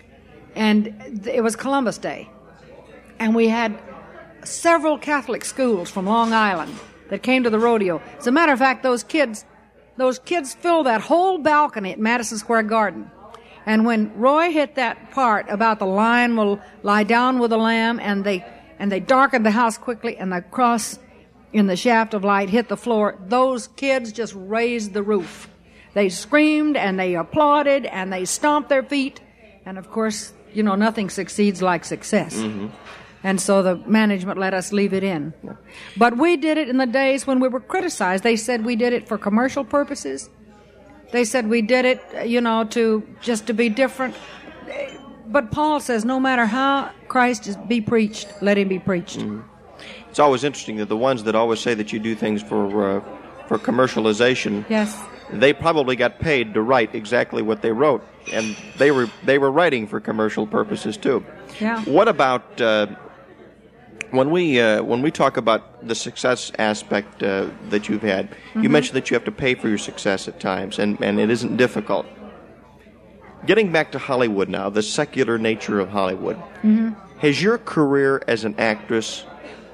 and it was Columbus Day. And we had several Catholic schools from Long Island that came to the rodeo. As a matter of fact, those kids, those kids filled that whole balcony at Madison Square Garden. And when Roy hit that part about the lion will lie down with the lamb, and they and they darkened the house quickly, and the cross in the shaft of light hit the floor, those kids just raised the roof. They screamed, and they applauded, and they stomped their feet. And, of course, you know, nothing succeeds like success. Mm-hmm. And so the management let us leave it in. But we did it in the days when we were criticized. They said we did it for commercial purposes. They said we did it, you know, to just to be different. But Paul says no matter how Christ is be preached, let him be preached. Mm-hmm.
It's always interesting that the ones that always say that you do things for uh, for commercialization,
yes,
they probably got paid to write exactly what they wrote, and they were they were writing for commercial purposes too.
Yeah.
What about uh, when we uh, when we talk about the success aspect uh, that you've had? Mm-hmm. You mentioned that you have to pay for your success at times, and, and it isn't difficult. Getting back to Hollywood now, the secular nature of Hollywood, mm-hmm. has your career as an actress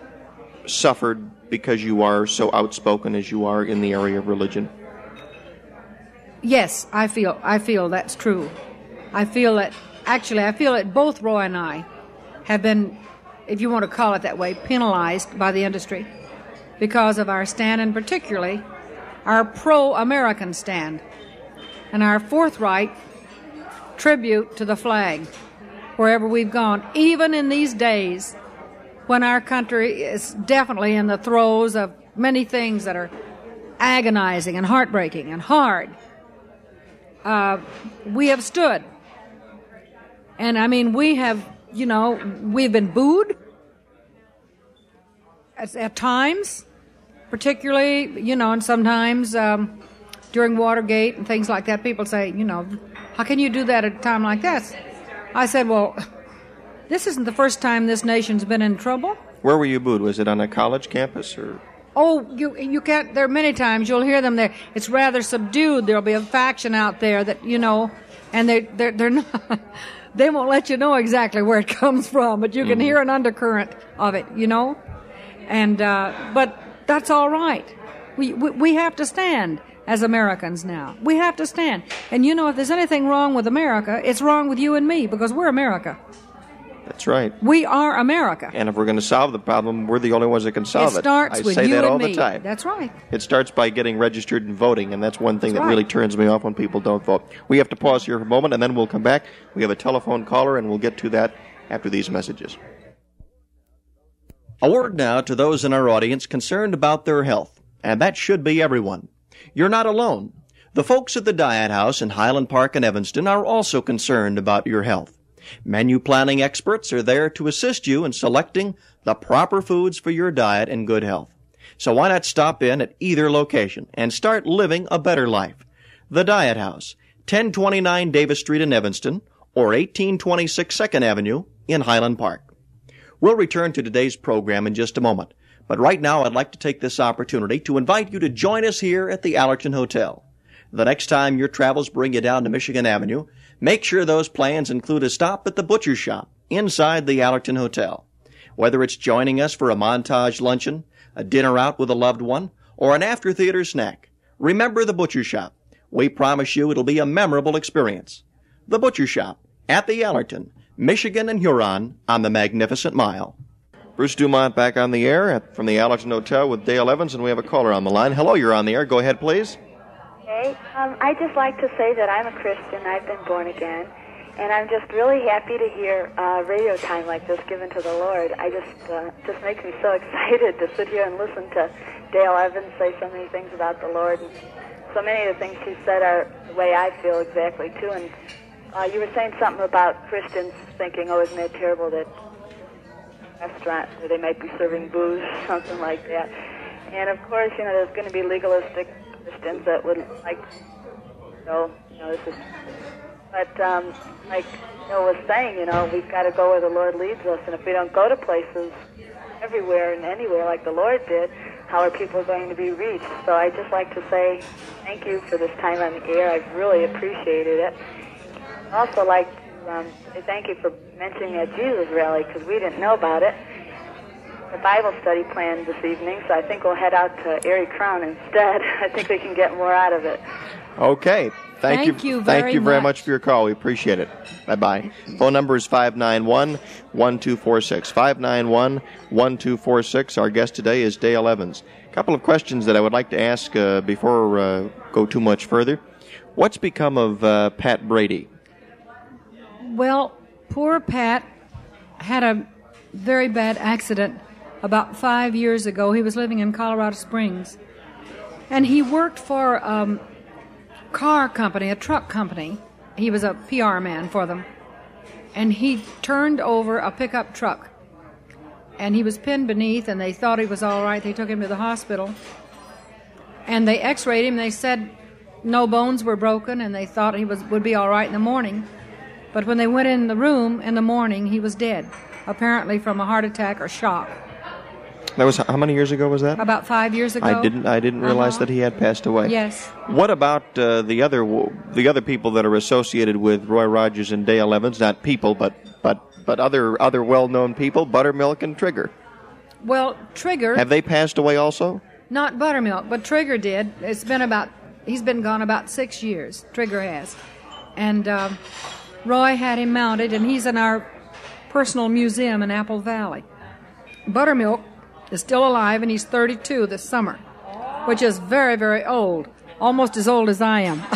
suffered because you are so outspoken as you are in the area of religion?
Yes, I feel I feel that's true. I feel that, actually, I feel that both Roy and I have been, if you want to call it that way, penalized by the industry because of our stand, and particularly our pro-American stand and our forthright tribute to the flag wherever we've gone, even in these days when our country is definitely in the throes of many things that are agonizing and heartbreaking and hard. Uh, we have stood And I mean, we have, you know, we've been booed at, at times, particularly, you know, and sometimes um, during Watergate and things like that, people say, you know, how can you do that at a time like this? I said, well, this isn't the first time this nation's been in trouble.
Where were you booed? Was it on a college campus or?
Oh, you you can't. There are many times you'll hear them there. It's rather subdued. There'll be a faction out there that you know, and they they're, they're not. They won't let you know exactly where it comes from, but you can mm-hmm. hear an undercurrent of it, you know. And uh, but that's all right. We, we we have to stand as Americans now. We have to stand. And you know, if there's anything wrong with America, it's wrong with you and me because we're America.
That's right.
We are America.
And if we're going to solve the problem, we're the only ones that can solve it.
It starts
I
with
say
you
that
and
all
me.
the time.
That's right.
It starts by getting registered and voting, and that's one thing
That's
that
right.
really turns me off when people don't vote. We have to pause here for a moment, and then we'll come back. We have a telephone caller, and we'll get to that after these messages. A word now to those in our audience concerned about their health, and that should be everyone. You're not alone. The folks at the Diet House in Highland Park and Evanston are also concerned about your health. Menu planning experts are there to assist you in selecting the proper foods for your diet and good health. So why not stop in at either location and start living a better life? The Diet House, ten twenty-nine Davis Street in Evanston, or eighteen twenty-six second Avenue in Highland Park. We'll return to today's program in just a moment, but right now I'd like to take this opportunity to invite you to join us here at the Allerton Hotel. The next time your travels bring you down to Michigan Avenue, make sure those plans include a stop at the butcher shop inside the Allerton Hotel. Whether it's joining us for a montage luncheon, a dinner out with a loved one, or an after-theater snack, remember the butcher shop. We promise you it'll be a memorable experience. The butcher shop at the Allerton, Michigan and Huron on the Magnificent Mile. Bruce Dumont back on the air at, from the Allerton Hotel with Dale Evans, and we have a caller on the line. Hello, you're on the air. Go ahead, please.
Okay. Um, I'd just like to say that I'm a Christian. I've been born again. And I'm just really happy to hear uh, radio time like this given to the Lord. I just uh, just makes me so excited to sit here and listen to Dale Evans say so many things about the Lord. And so many of the things he said are the way I feel exactly, too. And uh, you were saying something about Christians thinking, oh, isn't it terrible that restaurant where they might be serving booze, something like that. And, of course, you know, there's going to be legalistic Christians that would like, you know, you know, this is... But um, like Bill was saying, you know, we've got to go where the Lord leads us. And if we don't go to places everywhere and anywhere like the Lord did, how are people going to be reached? So I'd just like to say thank you for this time on the air. I've really appreciated it. I'd also like to um, say thank you for mentioning that Jesus rally, because we didn't know about it. The Bible study planned this evening, so I think we'll head out to Erie Crown instead. I think we can get more out of it.
Okay. Thank,
Thank
you,
you very
Thank you very much.
much
for your call. We appreciate it. Bye-bye. Phone number is five nine one, one two four six. five nine one, one two four six. Our guest today is Dale Evans. A couple of questions that I would like to ask uh, before uh, go too much further. What's become of uh, Pat Brady?
Well, poor Pat had a very bad accident about five years ago. He was living in Colorado Springs, and he worked for um, car company, a truck company. He was a P R man for them. And he turned over a pickup truck. And he was pinned beneath, and they thought he was all right. They took him to the hospital. And they x-rayed him. They said no bones were broken, and they thought he was would be all right in the morning. But when they went in the room in the morning, he was dead, apparently from a heart attack or shock.
That was how many years ago was that?
About five years ago.
I didn't. I didn't realize
Uh-huh.
that he had passed away.
Yes.
What about uh, the other the other people that are associated with Roy Rogers and Dale Evans? Not people, but but but other other well-known people, Buttermilk and Trigger.
Well, Trigger.
Have they passed away also?
Not Buttermilk, but Trigger did. It's been about. He's been gone about six years. Trigger has, and um, Roy had him mounted, and he's in our personal museum in Apple Valley. Buttermilk is still alive, and he's thirty-two this summer, which is very, very old, almost as old as I am.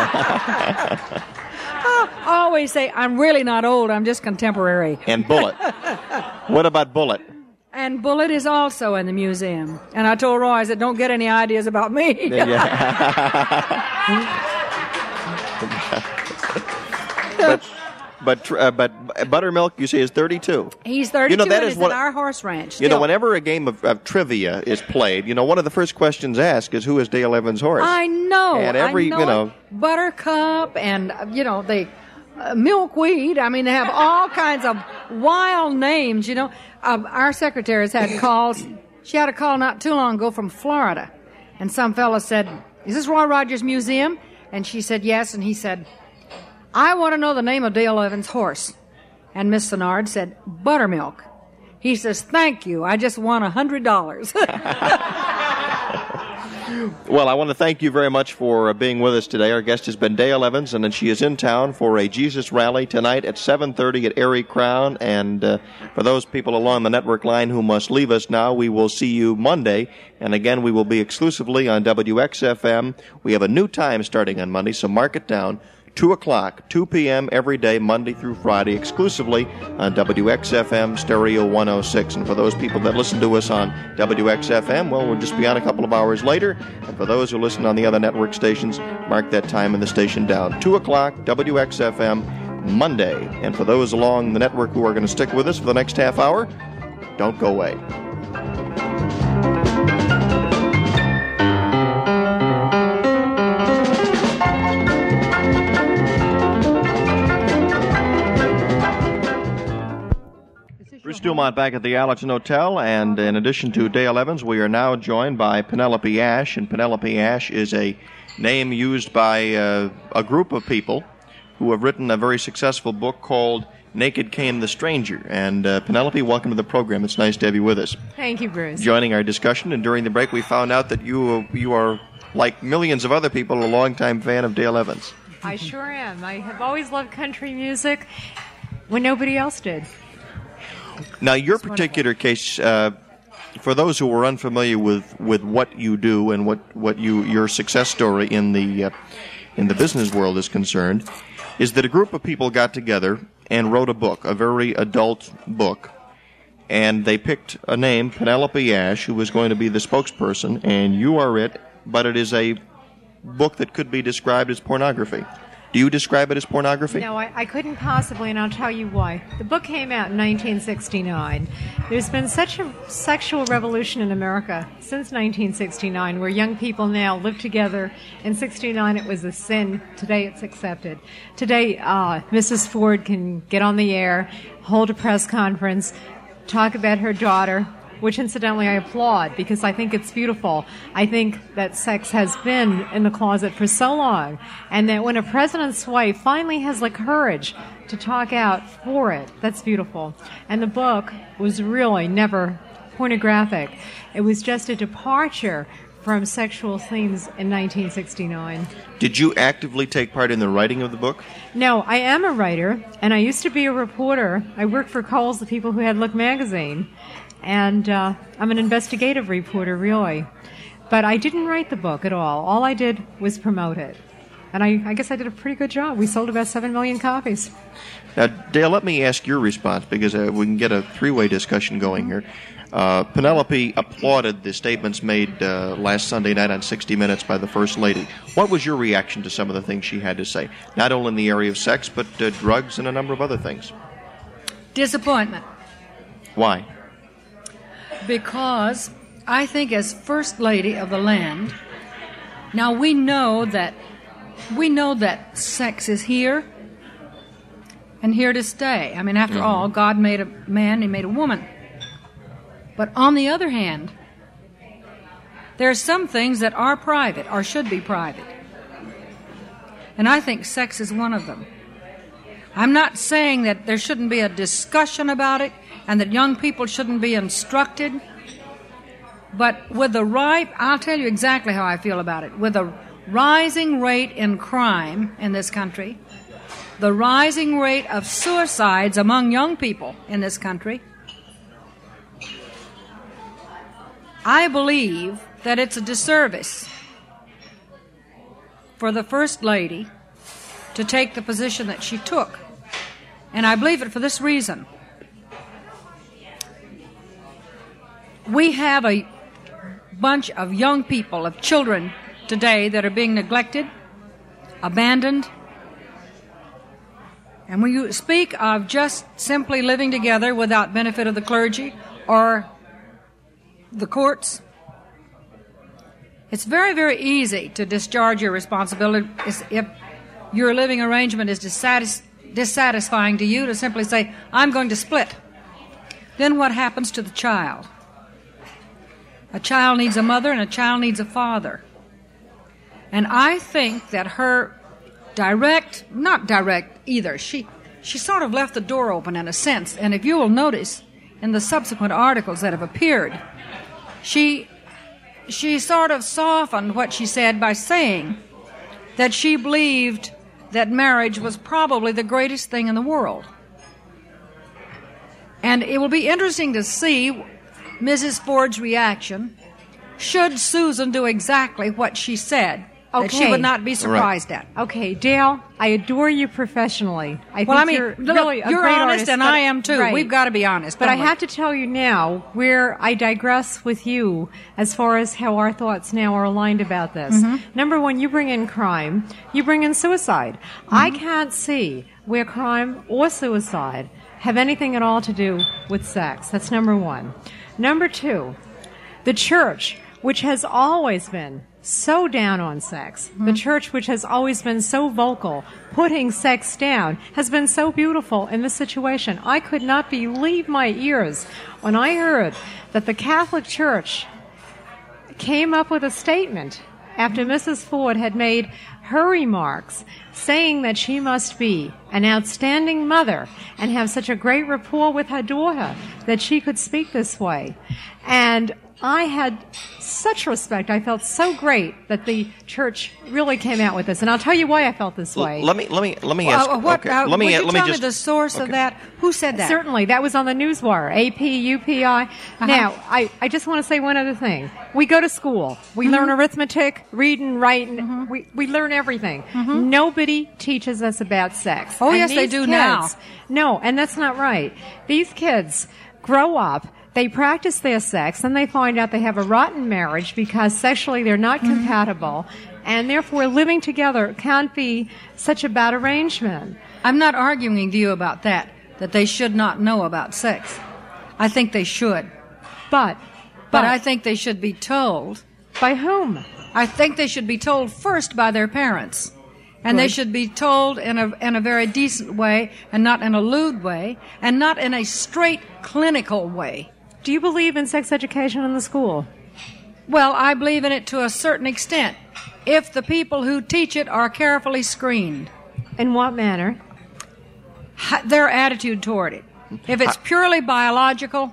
I always say, I'm really not old, I'm just contemporary.
And Bullet. What about Bullet?
And Bullet is also in the museum. And I told Roy, I said, don't get any ideas about me.
but, but uh, but Buttermilk, you say, is thirty-two.
He's thirty-two
You know, that
and
is
is
what-
at our horse ranch.
You know,
still.
whenever a game of, of trivia is played, you know, one of the first questions asked is, who is Dale Evans' horse?
I know.
And every,
I know
you know,
it. Buttercup and, uh, you know, the uh, milkweed. I mean, they have all kinds of wild names, you know. Um, our secretary's had calls. She had a call not too long ago from Florida. And some fellow said, is this Roy Rogers Museum? And she said, yes. And he said, I want to know the name of Dale Evans' horse. And Miss Sennard said, Buttermilk. He says, thank you. I just won a hundred dollars.
Well, I want to thank you very much for uh, being with us today. Our guest has been Dale Evans, and then she is in town for a Jesus rally tonight at seven thirty at Erie Crown. And uh, for those people along the network line who must leave us now, we will see you Monday. And again, we will be exclusively on W X F M. We have a new time starting on Monday, so mark it down. two o'clock, two p.m. every day, Monday through Friday, exclusively on W X F M Stereo one oh six. And for those people that listen to us on W X F M, well, we'll just be on a couple of hours later. And for those who listen on the other network stations, mark that time in the station down. two o'clock, W X F M, Monday. And for those along the network who are going to stick with us for the next half hour, don't go away. Bruce Dumont back at the Allerton Hotel, and in addition to Dale Evans, we are now joined by Penelope Ash, and Penelope Ash is a name used by uh, a group of people who have written a very successful book called Naked Came the Stranger. And uh, Penelope, welcome to the program. It's nice to have you with us.
Thank you, Bruce.
Joining our discussion, and during the break we found out that you you are, like millions of other people, a longtime fan of Dale Evans.
I sure am. I have always loved country music when nobody else did.
Now, your particular case, uh, for those who are unfamiliar with, with what you do and what, what you your success story in the uh, in the business world is concerned, is that a group of people got together and wrote a book, a very adult book, and they picked a name, Penelope Ash, who was going to be the spokesperson, and you are it, but it is a book that could be described as pornography. Do you describe it as pornography?
No, I, I couldn't possibly, and I'll tell you why. The book came out in nineteen sixty-nine. There's been such a sexual revolution in America since nineteen sixty-nine, where young people now live together. In sixty-nine, it was a sin. Today, it's accepted. Today, uh, Missus Ford can get on the air, hold a press conference, talk about her daughter, which incidentally I applaud because I think it's beautiful. I think that sex has been in the closet for so long, and that when a president's wife finally has the courage to talk out for it, that's beautiful. And the book was really never pornographic. It was just a departure from sexual themes in nineteen sixty-nine.
Did you actively take part in the writing of the book?
No, I am a writer, and I used to be a reporter. I worked for Kohl's, the people who had Look magazine. And uh, I'm an investigative reporter, really. But I didn't write the book at all. All I did was promote it. And I, I guess I did a pretty good job. We sold about seven million copies.
Now, Dale, let me ask your response, because uh, we can get a three-way discussion going here. Uh, Penelope applauded the statements made uh, last Sunday night on sixty minutes by the First Lady. What was your reaction to some of the things she had to say? Not only in the area of sex, but uh, drugs and a number of other things.
Disappointment.
Why?
Because I think as First Lady of the land, now we know that we know that sex is here and here to stay. I mean, after mm-hmm. all, God made a man, He made a woman. But on the other hand, there are some things that are private or should be private. And I think sex is one of them. I'm not saying that there shouldn't be a discussion about it and that young people shouldn't be instructed. But with the right, I'll tell you exactly how I feel about it. With the rising rate in crime in this country, the rising rate of suicides among young people in this country, I believe that it's a disservice for the First Lady to take the position that she took. And I believe it for this reason. We have a bunch of young people, of children today that are being neglected, abandoned, And when you speak of just simply living together without benefit of the clergy or the courts, it's very, very easy to discharge your responsibility if your living arrangement is dissatis- dissatisfying to you, to simply say, I'm going to split. Then what happens to the child? A child needs a mother and a child needs a father. And I think that her direct, not direct either, she, she sort of left the door open in a sense. And if you will notice in the subsequent articles that have appeared, she... She sort of softened what she said by saying that she believed that marriage was probably the greatest thing in the world. And it will be interesting to see Missus Ford's reaction should Susan do exactly what she said,
okay.
that she would not be surprised
right.
at.
Okay, Dale, I adore you professionally. I
well,
think
I mean,
you're
look,
really a
you're
great
honest,
artist,
and
but-
I am too.
right.
We've got to be honest.
But
don't
I
we?
have to tell you now where I digress with you as far as how our thoughts now are aligned about this.
Mm-hmm.
Number one, you bring in crime. You bring in suicide.
Mm-hmm.
I can't see where crime or suicide have anything at all to do with sex. That's number one. Number two, the church, which has always been so down on sex,
Mm-hmm.
the church which has always been so vocal, putting sex down, has been so beautiful in this situation. I could not believe my ears when I heard that the Catholic Church came up with a statement after Missus Ford had made her remarks saying that she must be an outstanding mother and have such a great rapport with her daughter that she could speak this way. And I had such respect. I felt so great that the church really came out with this, and I'll tell you why I felt this way.
L- let me let me let me
Well,
ask.
uh, what,
okay,
uh,
let me
would you
let me
tell
just
me the source
okay.
of that? Who said that?
Certainly, that was on the Newswire, A P U P I.
Uh-huh.
Now, I, I just want to say one other thing. We go to school. We
Mm-hmm.
learn arithmetic, reading, writing. We, we learn everything. Nobody teaches us about sex.
Oh,
And
yes, they
these
do
kids-
now.
No, and that's not right. These kids grow up. They practice their sex, and they find out they have a rotten marriage because sexually they're not
Mm-hmm.
compatible, and therefore living together can't be such a bad arrangement.
I'm not arguing with you about that, that they should not know about sex. I think they should.
But,
But I think they should be told.
by whom?
I think they should be told first by their parents. And they
Good.
should be told in a in a very decent way, and not in a lewd way, and not in a straight clinical way.
Do you believe in sex education in the school?
Well, I believe in it to a certain extent, if the people who teach it are carefully screened.
In what manner?
Ha- Their attitude toward it. If it's purely biological,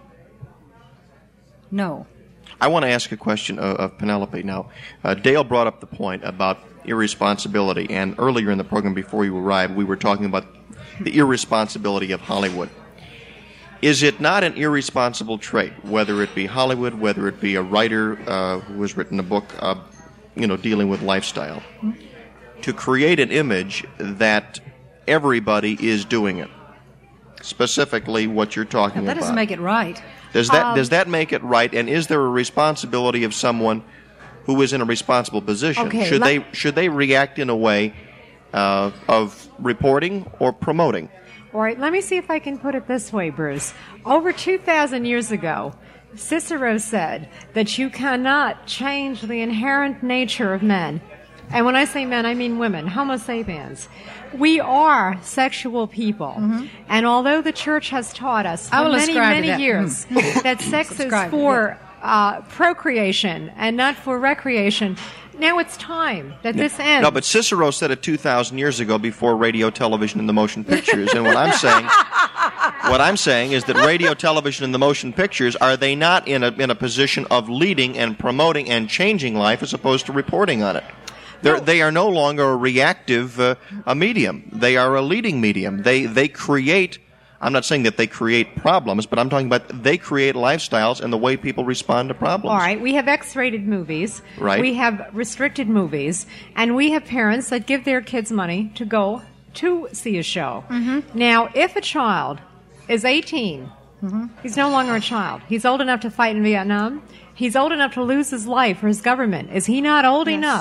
no.
I want to ask a question of, of Penelope now. Uh, Dale brought up the point about irresponsibility, and earlier in the program before you arrived, we were talking about the irresponsibility of Hollywood. Is it not an irresponsible trait, whether it be Hollywood, whether it be a writer uh, who has written a book, uh, you know, dealing with lifestyle, to create an image that everybody is doing it? Specifically, what you're talking
That
about.
doesn't make it right.
Does that
Um,
does that make it right? And is there a responsibility of someone who is in a responsible position?
Okay,
should
let-
they should they react in a way uh, of reporting or promoting?
All right, let me see if I can put it this way, Bruce. Over two thousand years ago, Cicero said that you cannot change the inherent nature of men. And when I say men, I mean women, Homo sapiens. We are sexual people. And although the church has taught us
I
for
will
many,
ascribe to
many
that.
years that sex is
Subscribe,
for uh, procreation and not for recreation, now it's time that this ends.
No, but Cicero said it two thousand years ago before radio, television, and the motion pictures. And what I'm saying, what I'm saying is that radio, television, and the motion pictures, are they not in a in a position of leading and promoting and changing life as opposed to reporting on it? They're, they are no longer a reactive uh, a medium. They are a leading medium. They they create. I'm not saying that they create problems, but I'm talking about they create lifestyles and the way people respond to problems.
All right, we have X-rated movies.
Right.
We have restricted movies, and we have parents that give their kids money to go to see a show. Mm-hmm. Now, if a child is eighteen, mm-hmm. he's no longer a child. He's old enough to fight in Vietnam. He's old enough to lose his life for his government. Is he not old
Yes.
enough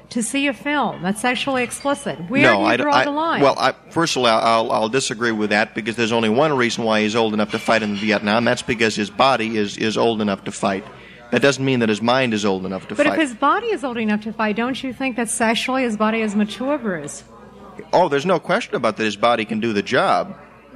to see a film that's sexually explicit? Where
no,
do you
I,
draw
I,
the line?
Well, I, first of all, I'll, I'll disagree with that because there's only one reason why he's old enough to fight in Vietnam. That's because his body is, is old enough to fight. That doesn't mean that his mind is old enough to
but
fight.
But if his body is old enough to fight, don't you think that sexually his body is mature, Bruce?
Oh, there's no question about that his body can do the job.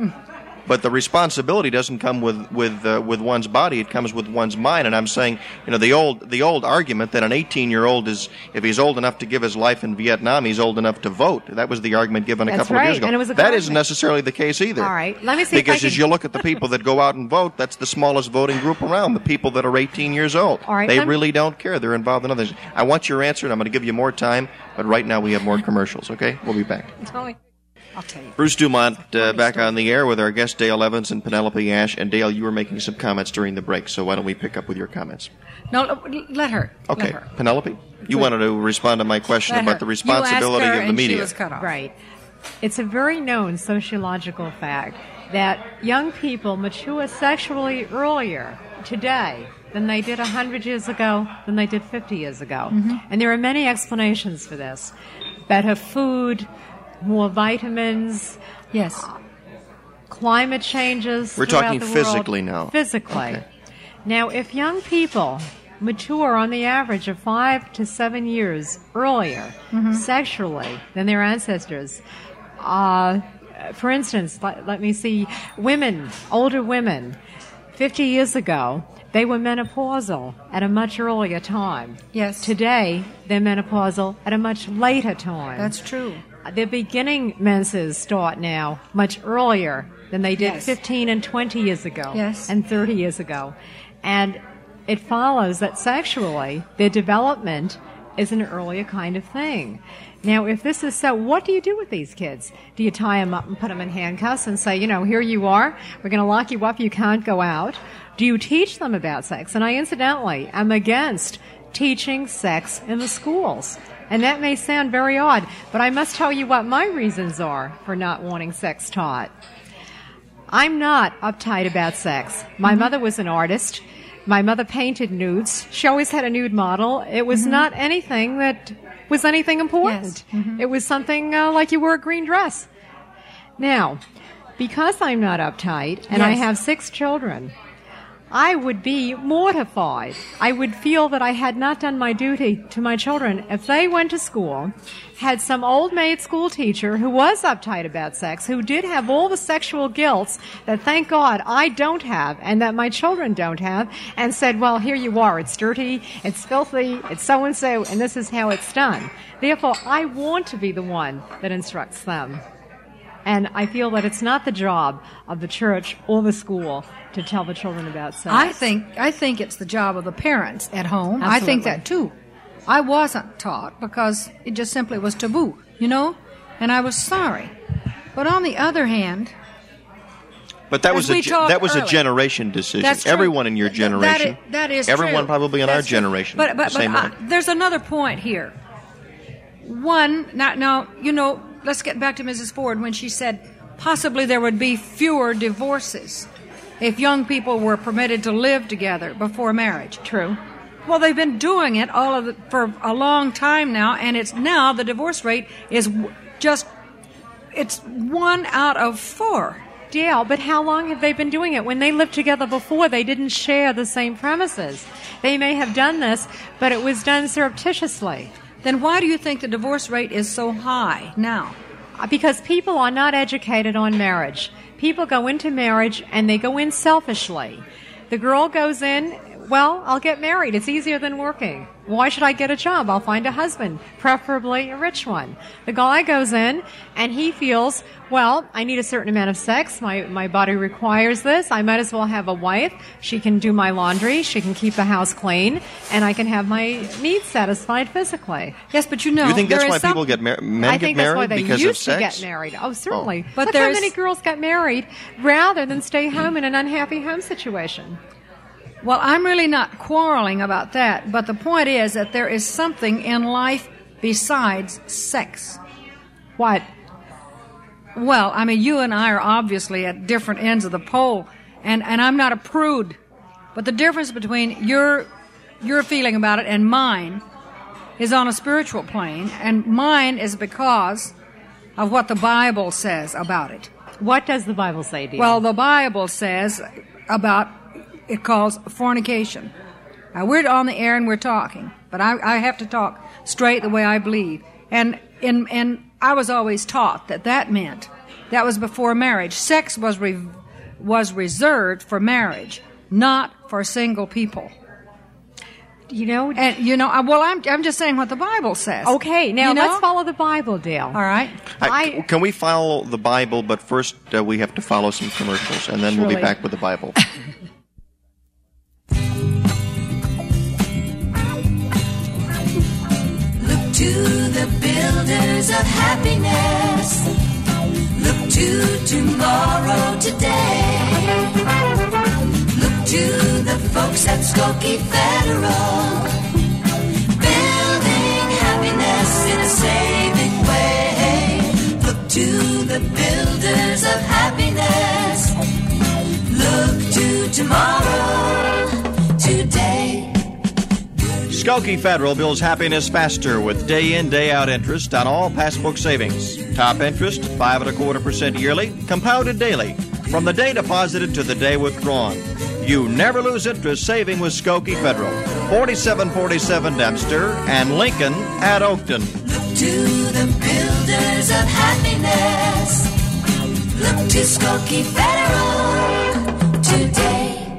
But the responsibility doesn't come with with uh, with one's body; it comes with one's mind. And I'm saying, you know, the old the old argument that an eighteen-year-old is, if he's old enough to give his life in Vietnam, he's old enough to vote. That was the argument given a
That's
couple
right.
of years ago.
And it was a
that
government.
isn't necessarily the case either.
All right, let me see.
Because
if I
as
can...
you look at the people that go out and vote, that's the smallest voting group around. The people that are eighteen years old.
All right,
they
let me...
really don't care. They're involved in other things. I want your answer, and I'm going to give you more time. But right now we have more commercials. Okay, we'll be back.
I'll tell you.
Bruce Dumont uh, back on the air with our guests Dale Evans and Penelope Ash. And Dale, you were making some comments during the break, so why don't we pick up with your comments?
No, let her.
Okay,
Let her.
Penelope, you wanted to respond to my question
Let
about
her.
the responsibility
you asked her
of the
and
media.
She was cut off.
Right. It's a very known sociological fact that young people mature sexually earlier today than they did one hundred years ago, than they did fifty years ago.
Mm-hmm.
And there are many explanations for this. Better food, more vitamins.
Yes.
Climate changes.
We're
throughout
talking
the
physically
world.
now.
Physically.
Okay.
Now, if young people mature on the average of five to seven years earlier
Mm-hmm.
sexually than their ancestors, uh, for instance, let, let me see, women, older women, fifty years ago, they were menopausal at a much earlier time.
Yes.
Today, they're menopausal at a much later time.
That's true.
Their beginning menses start now much earlier than they did
Yes.
fifteen and twenty years ago.
Yes.
And thirty years ago. And it follows that sexually, their development is an earlier kind of thing. Now, if this is so, what do you do with these kids? Do you tie them up and put them in handcuffs and say, you know, here you are, we're going to lock you up, you can't go out? Do you teach them about sex? And I incidentally am against teaching sex in the schools. And that may sound very odd, but I must tell you what my reasons are for not wanting sex taught. I'm not uptight about sex. My mm-hmm. mother was an artist. My mother painted nudes. She always had a nude model. It was mm-hmm. not anything that was anything important.
Yes. Mm-hmm.
It was something uh, like you wore a green dress. Now, because I'm not uptight and
yes.
I have six children, I would be mortified. I would feel that I had not done my duty to my children if they went to school, had some old maid school teacher who was uptight about sex, who did have all the sexual guilt that, thank God, I don't have and that my children don't have, and said, well, here you are. It's dirty, it's filthy, it's so-and-so, and this is how it's done. Therefore, I want to be the one that instructs them. And I feel that it's not the job of the church or the school to tell the children about sex.
I think I think it's the job of the parents at home.
Absolutely.
I think that too. I wasn't taught because it just simply was taboo, you know, and I was sorry. But on the other hand,
but that was
as
a
we
ge-
talked
that was
earlier,
a generation decision.
that's true.
Everyone in your
Th- that
generation,
is, that is
everyone
true.
probably in
That's
our
true.
generation,
But but,
the same
but
way.
I, there's another point here. One now now you know. Let's get back to Missus Ford when she said possibly there would be fewer divorces if young people were permitted to live together before marriage.
True.
Well, they've been doing it all of the, for a long time now, and it's now the divorce rate is w- just it's one out of four.
Dale, but how long have they been doing it? When they lived together before, they didn't share the same premises. They may have done this, but it was done surreptitiously.
Then why do you think the divorce rate is so high now?
Because people are not educated on marriage. People go into marriage and they go in selfishly. The girl goes in, well, I'll get married. It's easier than working. Why should I get a job? I'll find a husband, preferably a rich one. The guy goes in and he feels, well, I need a certain amount of sex. My my body requires this. I might as well have a wife. She can do my laundry. She can keep the house clean. And I can have my needs satisfied physically.
Yes, but you know,
you think that's
there
why
is some,
people get married? Men
I think
get
that's why
married
they
because
used
of
to
sex?
get married. Oh, certainly.
Oh.
But
Look how
there's-
many girls got married rather than stay home in an unhappy home situation.
Well, I'm really not quarreling about that, but the point is that there is something in life besides sex.
What?
Well, I mean, you and I are obviously at different ends of the pole, and, and I'm not a prude, but the difference between your your feeling about it and mine is on a spiritual plane, and mine is because of what the Bible says about it.
What does the Bible say, dear?
Well, the Bible says about, it calls fornication. Now, we're on the air and we're talking, but I, I have to talk straight the way I believe. And in, and I was always taught that that meant that was before marriage. Sex was re, was reserved for marriage, not for single people.
You know,
and you know, well, I'm I'm just saying what the Bible says.
Okay, now
you know?
let's follow the Bible, Dale.
All right.
I,
I,
can we follow the Bible? But first, uh, we have to follow some commercials, and then
Surely.
we'll be back with the Bible.
Look to the builders of happiness. Look to tomorrow today. Look to the folks at Skokie Federal. Building happiness in a saving way. Look to the builders of happiness. Look to tomorrow today.
Skokie Federal builds happiness faster with day-in, day-out interest on all passbook savings. Top interest, five and a quarter percent yearly, compounded daily, from the day deposited to the day withdrawn. You never lose interest saving with Skokie Federal. forty-seven forty-seven Dempster and Lincoln at Oakton.
Look to the builders of happiness. Look to Skokie Federal today.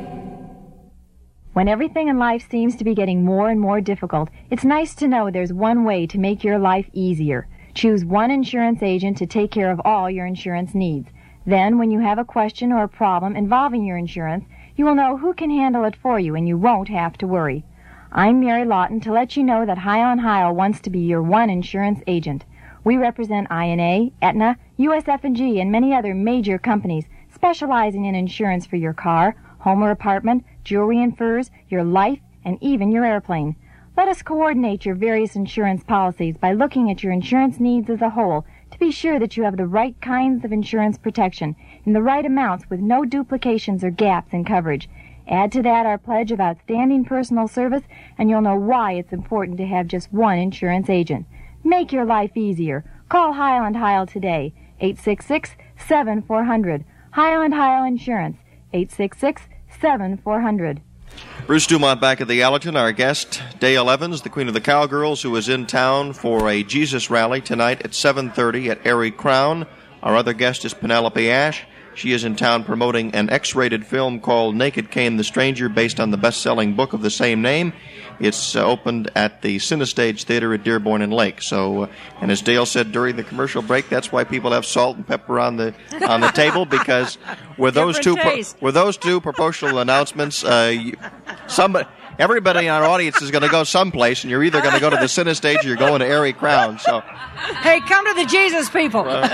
When everything in life seems to be getting more and more difficult, it's nice to know there's one way to make your life easier. Choose one insurance agent to take care of all your insurance needs. Then, when you have a question or a problem involving your insurance, you will know who can handle it for you and you won't have to worry. I'm Mary Lawton to let you know that High on Heil wants to be your one insurance agent. We represent I N A, Aetna, U S F and G, and many other major companies specializing in insurance for your car, home or apartment, jewelry and furs, your life, and even your airplane. Let us coordinate your various insurance policies by looking at your insurance needs as a whole to be sure that you have the right kinds of insurance protection in the right amounts with no duplications or gaps in coverage. Add to that our pledge of outstanding personal service, and you'll know why it's important to have just one insurance agent. Make your life easier. Call Highland Heil today, eight six six, seven four zero zero. Highland Heil Insurance, eight six six, seven four zero zero.
Bruce Dumont back at the Allerton. Our guest, Dale Evans, the Queen of the Cowgirls, who is in town for a Jesus rally tonight at seven thirty at Airy Crown. Our other guest is Penelope Ash. She is in town promoting an X-rated film called Naked Came the Stranger, based on the best-selling book of the same name. It's uh, opened at the Cinestage Theater at Dearborn and Lake. So, uh, and as Dale said during the commercial break, that's why people have salt and pepper on the on the table, because with those two pro- with those two promotional announcements, uh, you, somebody. Everybody in our audience is going to go someplace, and you're either going to go to the Cinestage or you're going to Airy Crown. So,
hey, come to the Jesus people.
Okay.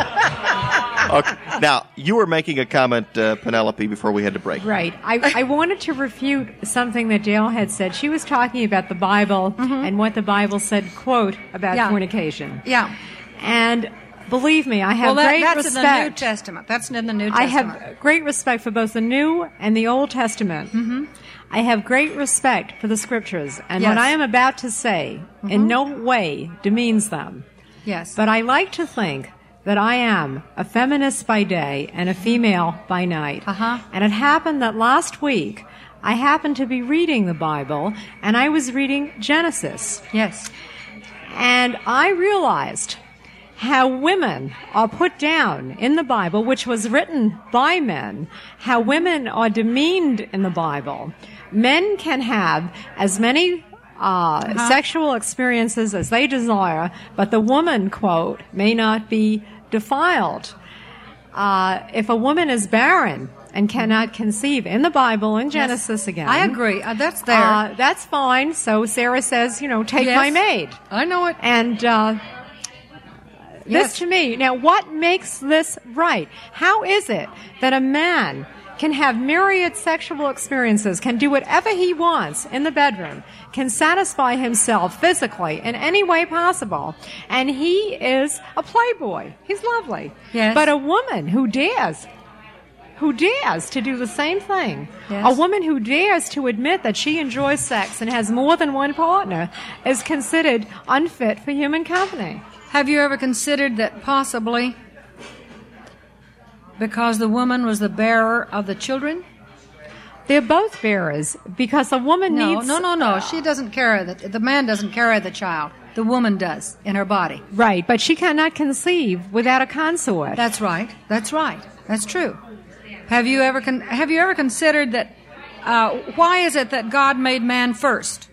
Now, you were making a comment, uh, Penelope, before we had to break.
Right. I, I wanted to refute something that Dale had said. She was talking about the Bible mm-hmm. and what the Bible said, quote, about
yeah.
fornication.
Yeah.
And believe me, I have
well, that,
great
that's
respect.
That's in the New Testament. That's in the New Testament.
I have great respect for both the New and the Old Testament.
Mm-hmm.
I have great respect for the Scriptures. And
yes.
what I am about to say
mm-hmm.
in no way demeans them.
Yes.
But I like to think that I am a feminist by day and a female by night.
Uh-huh.
And it happened that last week I happened to be reading the Bible, and I was reading Genesis.
Yes.
And I realized how women are put down in the Bible, which was written by men, how women are demeaned in the Bible. Men can have as many Uh,
uh-huh.
sexual experiences as they desire, but the woman, quote, may not be defiled. Uh, if a woman is barren and cannot conceive, in the Bible, in Genesis
yes.
again.
I agree. Uh, that's there.
Uh, that's fine. So Sarah says, you know, take
yes.
my maid.
I know it.
And uh,
yes.
this to me, now what makes this right? How is it that a man can have myriad sexual experiences, can do whatever he wants in the bedroom, can satisfy himself physically in any way possible, and he is a playboy. He's lovely.
Yes.
But a woman who dares, who dares to do the same thing,
Yes.
a woman who dares to admit that she enjoys sex and has more than one partner, is considered unfit for human company.
Have you ever considered that possibly because the woman was the bearer of the children?
They're both bearers because a woman
No,
needs...
no, no, no. She doesn't carry the the man doesn't carry the child. The woman does in her body.
Right, but she cannot conceive without a consort.
That's right. That's right. That's true. Have you ever con- have you ever considered that? Uh, why is it that God made man first?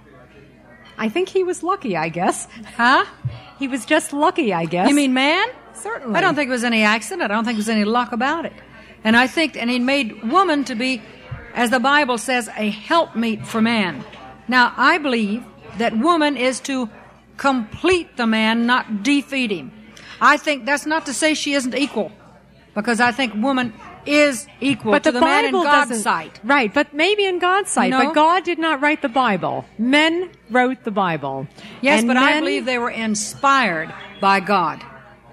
I think he was lucky, I guess.
Huh?
He was just lucky, I guess.
You mean man?
Certainly.
I don't think it was any accident. I don't think there was any luck about it. And I think, and he made woman to be, as the Bible says, a helpmeet for man. Now, I believe that woman is to complete the man, not defeat him. I think that's not to say she isn't equal, because I think woman is equal
but
to
the,
the man in
Bible
God's
doesn't-
sight.
Right, but maybe in God's sight.
No.
But God did not write the Bible. Men wrote the Bible.
Yes,
And
but I
men-
believe they were inspired by God.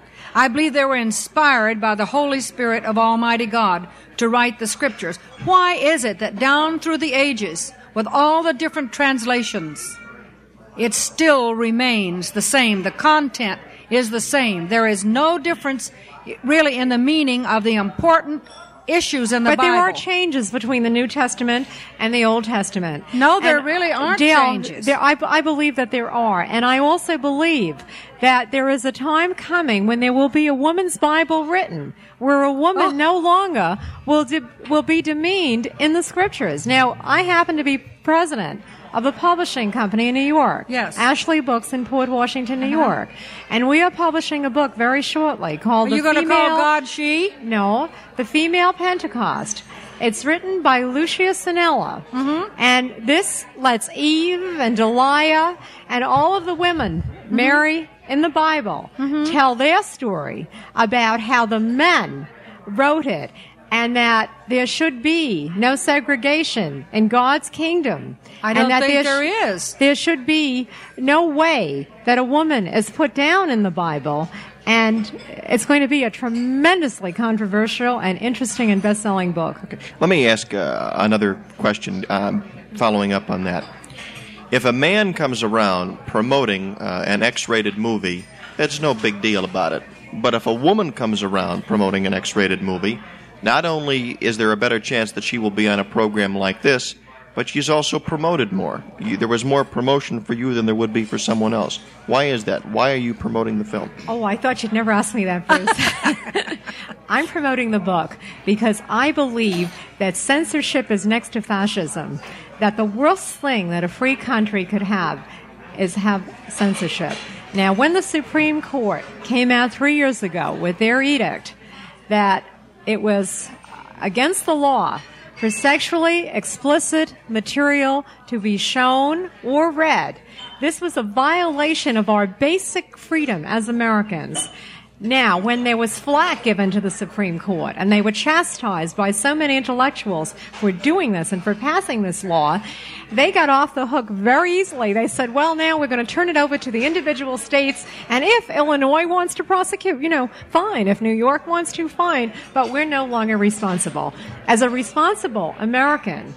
I believe they were inspired by the Holy Spirit of Almighty God to write the Scriptures. Why is it that down through the ages, with all the different translations, it still remains the same? The content is the same. There is no difference really in the meaning of the important issues in the
But
Bible.
there are changes between the New Testament and the Old Testament.
No, there
And,
really aren't
Dale,
changes.
There, I, I believe that there are. And I also believe that there is a time coming when there will be a woman's Bible written, where a woman
Oh.
no longer will de- will be demeaned in the Scriptures. Now, I happen to be president of a publishing company in New York.
Yes.
Ashley Books in Port Washington, New
Uh-huh.
York. And we are publishing a book very shortly called
Are
The
you going to
Female...
call God she?
No, The Female Pentecost. It's written by Lucia Sinella.
Mm-hmm.
And this lets Eve and Delia and all of the women,
Mm-hmm.
Mary in the Bible, tell their story about how the men wrote it, and that there should be no segregation in God's kingdom.
I don't
and that
think
there
there
sh-
is.
There should be no way that a woman is put down in the Bible. And it's going to be a tremendously controversial and interesting and best-selling book.
Let me ask uh, another question um, following up on that. If a man comes around promoting uh, an X-rated movie, there's no big deal about it. But if a woman comes around promoting an X-rated movie, not only is there a better chance that she will be on a program like this, but she's also promoted more. You, there was more promotion for you than there would be for someone else. Why is that? Why are you promoting the film?
Oh, I thought you'd never ask me that, Bruce. I'm promoting the book because I believe that censorship is next to fascism, that the worst thing that a free country could have is have censorship. Now, when the Supreme Court came out three years ago with their edict that it was against the law for sexually explicit material to be shown or read, this was a violation of our basic freedom as Americans. Now, when there was flack given to the Supreme Court, and they were chastised by so many intellectuals for doing this and for passing this law, they got off the hook very easily. They said, well, now we're going to turn it over to the individual states, and if Illinois wants to prosecute, you know, fine. If New York wants to, fine. But we're no longer responsible. As a responsible American,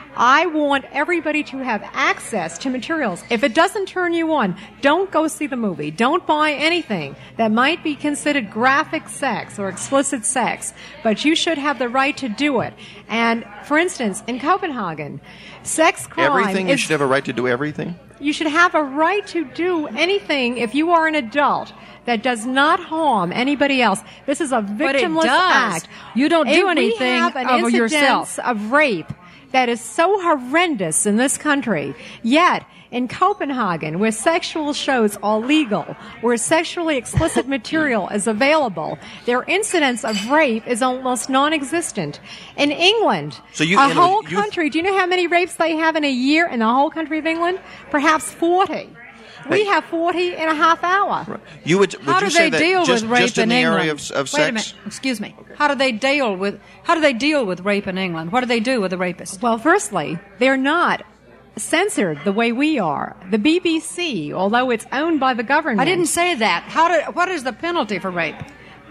I want everybody to have access to materials. If it doesn't turn you on, don't go see the movie. Don't buy anything that might be considered graphic sex or explicit sex, but you should have the right to do it. And, for instance, in Copenhagen, sex crime
Everything? You
is-
should have a right to do everything?
you should have a right to do anything if you are an adult that does not harm anybody else. This is a
But it
victimless
does.
act.
You don't do
If we
anything
have an
of
incidence
yourself.
of rape that is so horrendous in this country, yet in Copenhagen, where sexual shows are legal, where sexually explicit material is available, their incidence of rape is almost non-existent. In England,
So you-
a
you know,
whole
you-
country, do you know how many rapes they have in a year in the whole country of England? Perhaps forty. We
Hey.
have forty in a half hour.
You would, would
How
you
do
say
they
that
deal
just,
with rape
just in
in
the
England?
area of, of
Wait a
sex?
minute. Excuse me. How do they deal with How do they deal with rape in England? What do they do with the rapist?
Well, firstly, they're not censored the way we are. The B B C, although it's owned by the government.
I didn't say that. How do, What is the penalty for rape?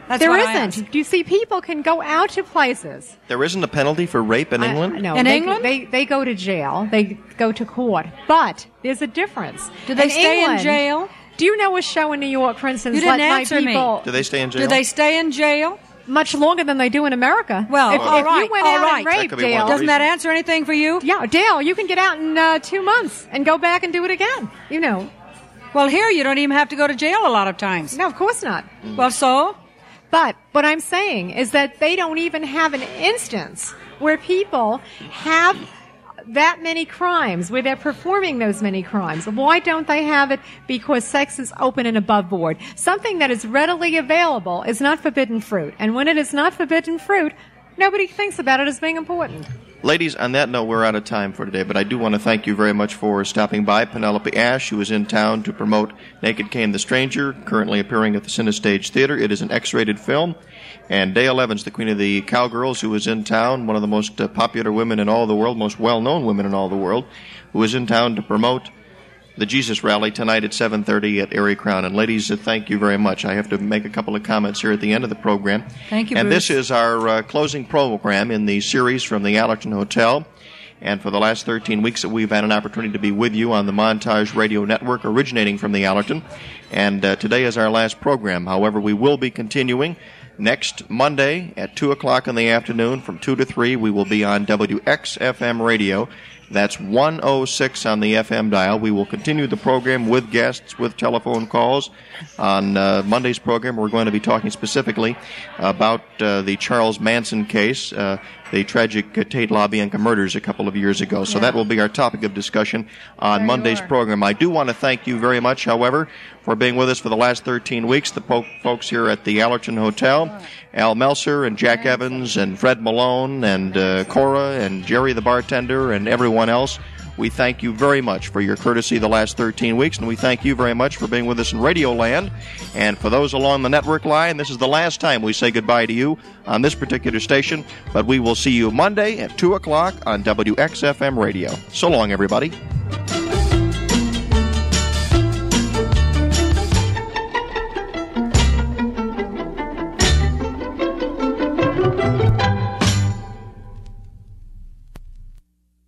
That's
there
what I
isn't.
asked.
You see, people can go out to places.
There isn't a penalty for rape in
I-
England?
no,
In
they,
England?
They, they go to jail. They go to court. But there's a difference.
Do they
in
stay
England,
in jail?
Do you know a show in New York, for instance,
You didn't
Let My
answer me.
People,
Do they stay in jail?
Do they stay in jail?
much longer than they do in America.
Well,
if,
all
if
right,
you went
all
out
right.
and
That
raped
could be one of
Dale,
the
Doesn't that
reasons.
answer anything for you?
yeah, Dale, you can get out in uh, two months and go back and do it again. You know,
Well, here you don't even have to go to jail a lot of times.
no, of course not.
Well, so?
But what I'm saying is that they don't even have an instance where people have that many crimes, where they're performing those many crimes. Why don't they have it? Because sex is open and above board. Something that is readily available is not forbidden fruit. And when it is not forbidden fruit, nobody thinks about it as being important.
Ladies, on that note, we're out of time for today, but I do want to thank you very much for stopping by. Penelope Ash, who is in town to promote Naked Came the Stranger, currently appearing at the Cinestage Theater. It is an X-rated film. And Dale Evans, the Queen of the Cowgirls, who is in town, one of the most uh, popular women in all the world, most well-known women in all the world, who is in town to promote the Jesus Rally tonight at seven thirty at Erie Crown. And ladies, uh, thank you very much. I have to make a couple of comments here at the end of the program.
Thank you,
And
Bruce.
this is our uh, closing program in the series from the Allerton Hotel. And for the last thirteen weeks that we've had an opportunity to be with you on the Montage Radio Network originating from the Allerton. And uh, today is our last program. However, we will be continuing next Monday at two o'clock in the afternoon. From two to three, we will be on W X F M Radio. That's one oh six on the F M dial. We will continue the program with guests, with telephone calls. On uh, Monday's program, we're going to be talking specifically about uh, the Charles Manson case, uh, the tragic uh, Tate LaBianca murders a couple of years ago. So
Yeah.
that will be our topic of discussion on
There you
Monday's
are.
program. I do want to thank you very much, however, for being with us for the last thirteen weeks. The po- folks here at the Allerton Hotel, Al Melser and Jack Evans and Fred Malone and uh, Cora and Jerry the bartender and everyone else. We thank you very much for your courtesy the last thirteen weeks, and we thank you very much for being with us in Radio Land. And for those along the network line, this is the last time we say goodbye to you on this particular station, but we will see you Monday at two o'clock on W X F M Radio. So long, everybody.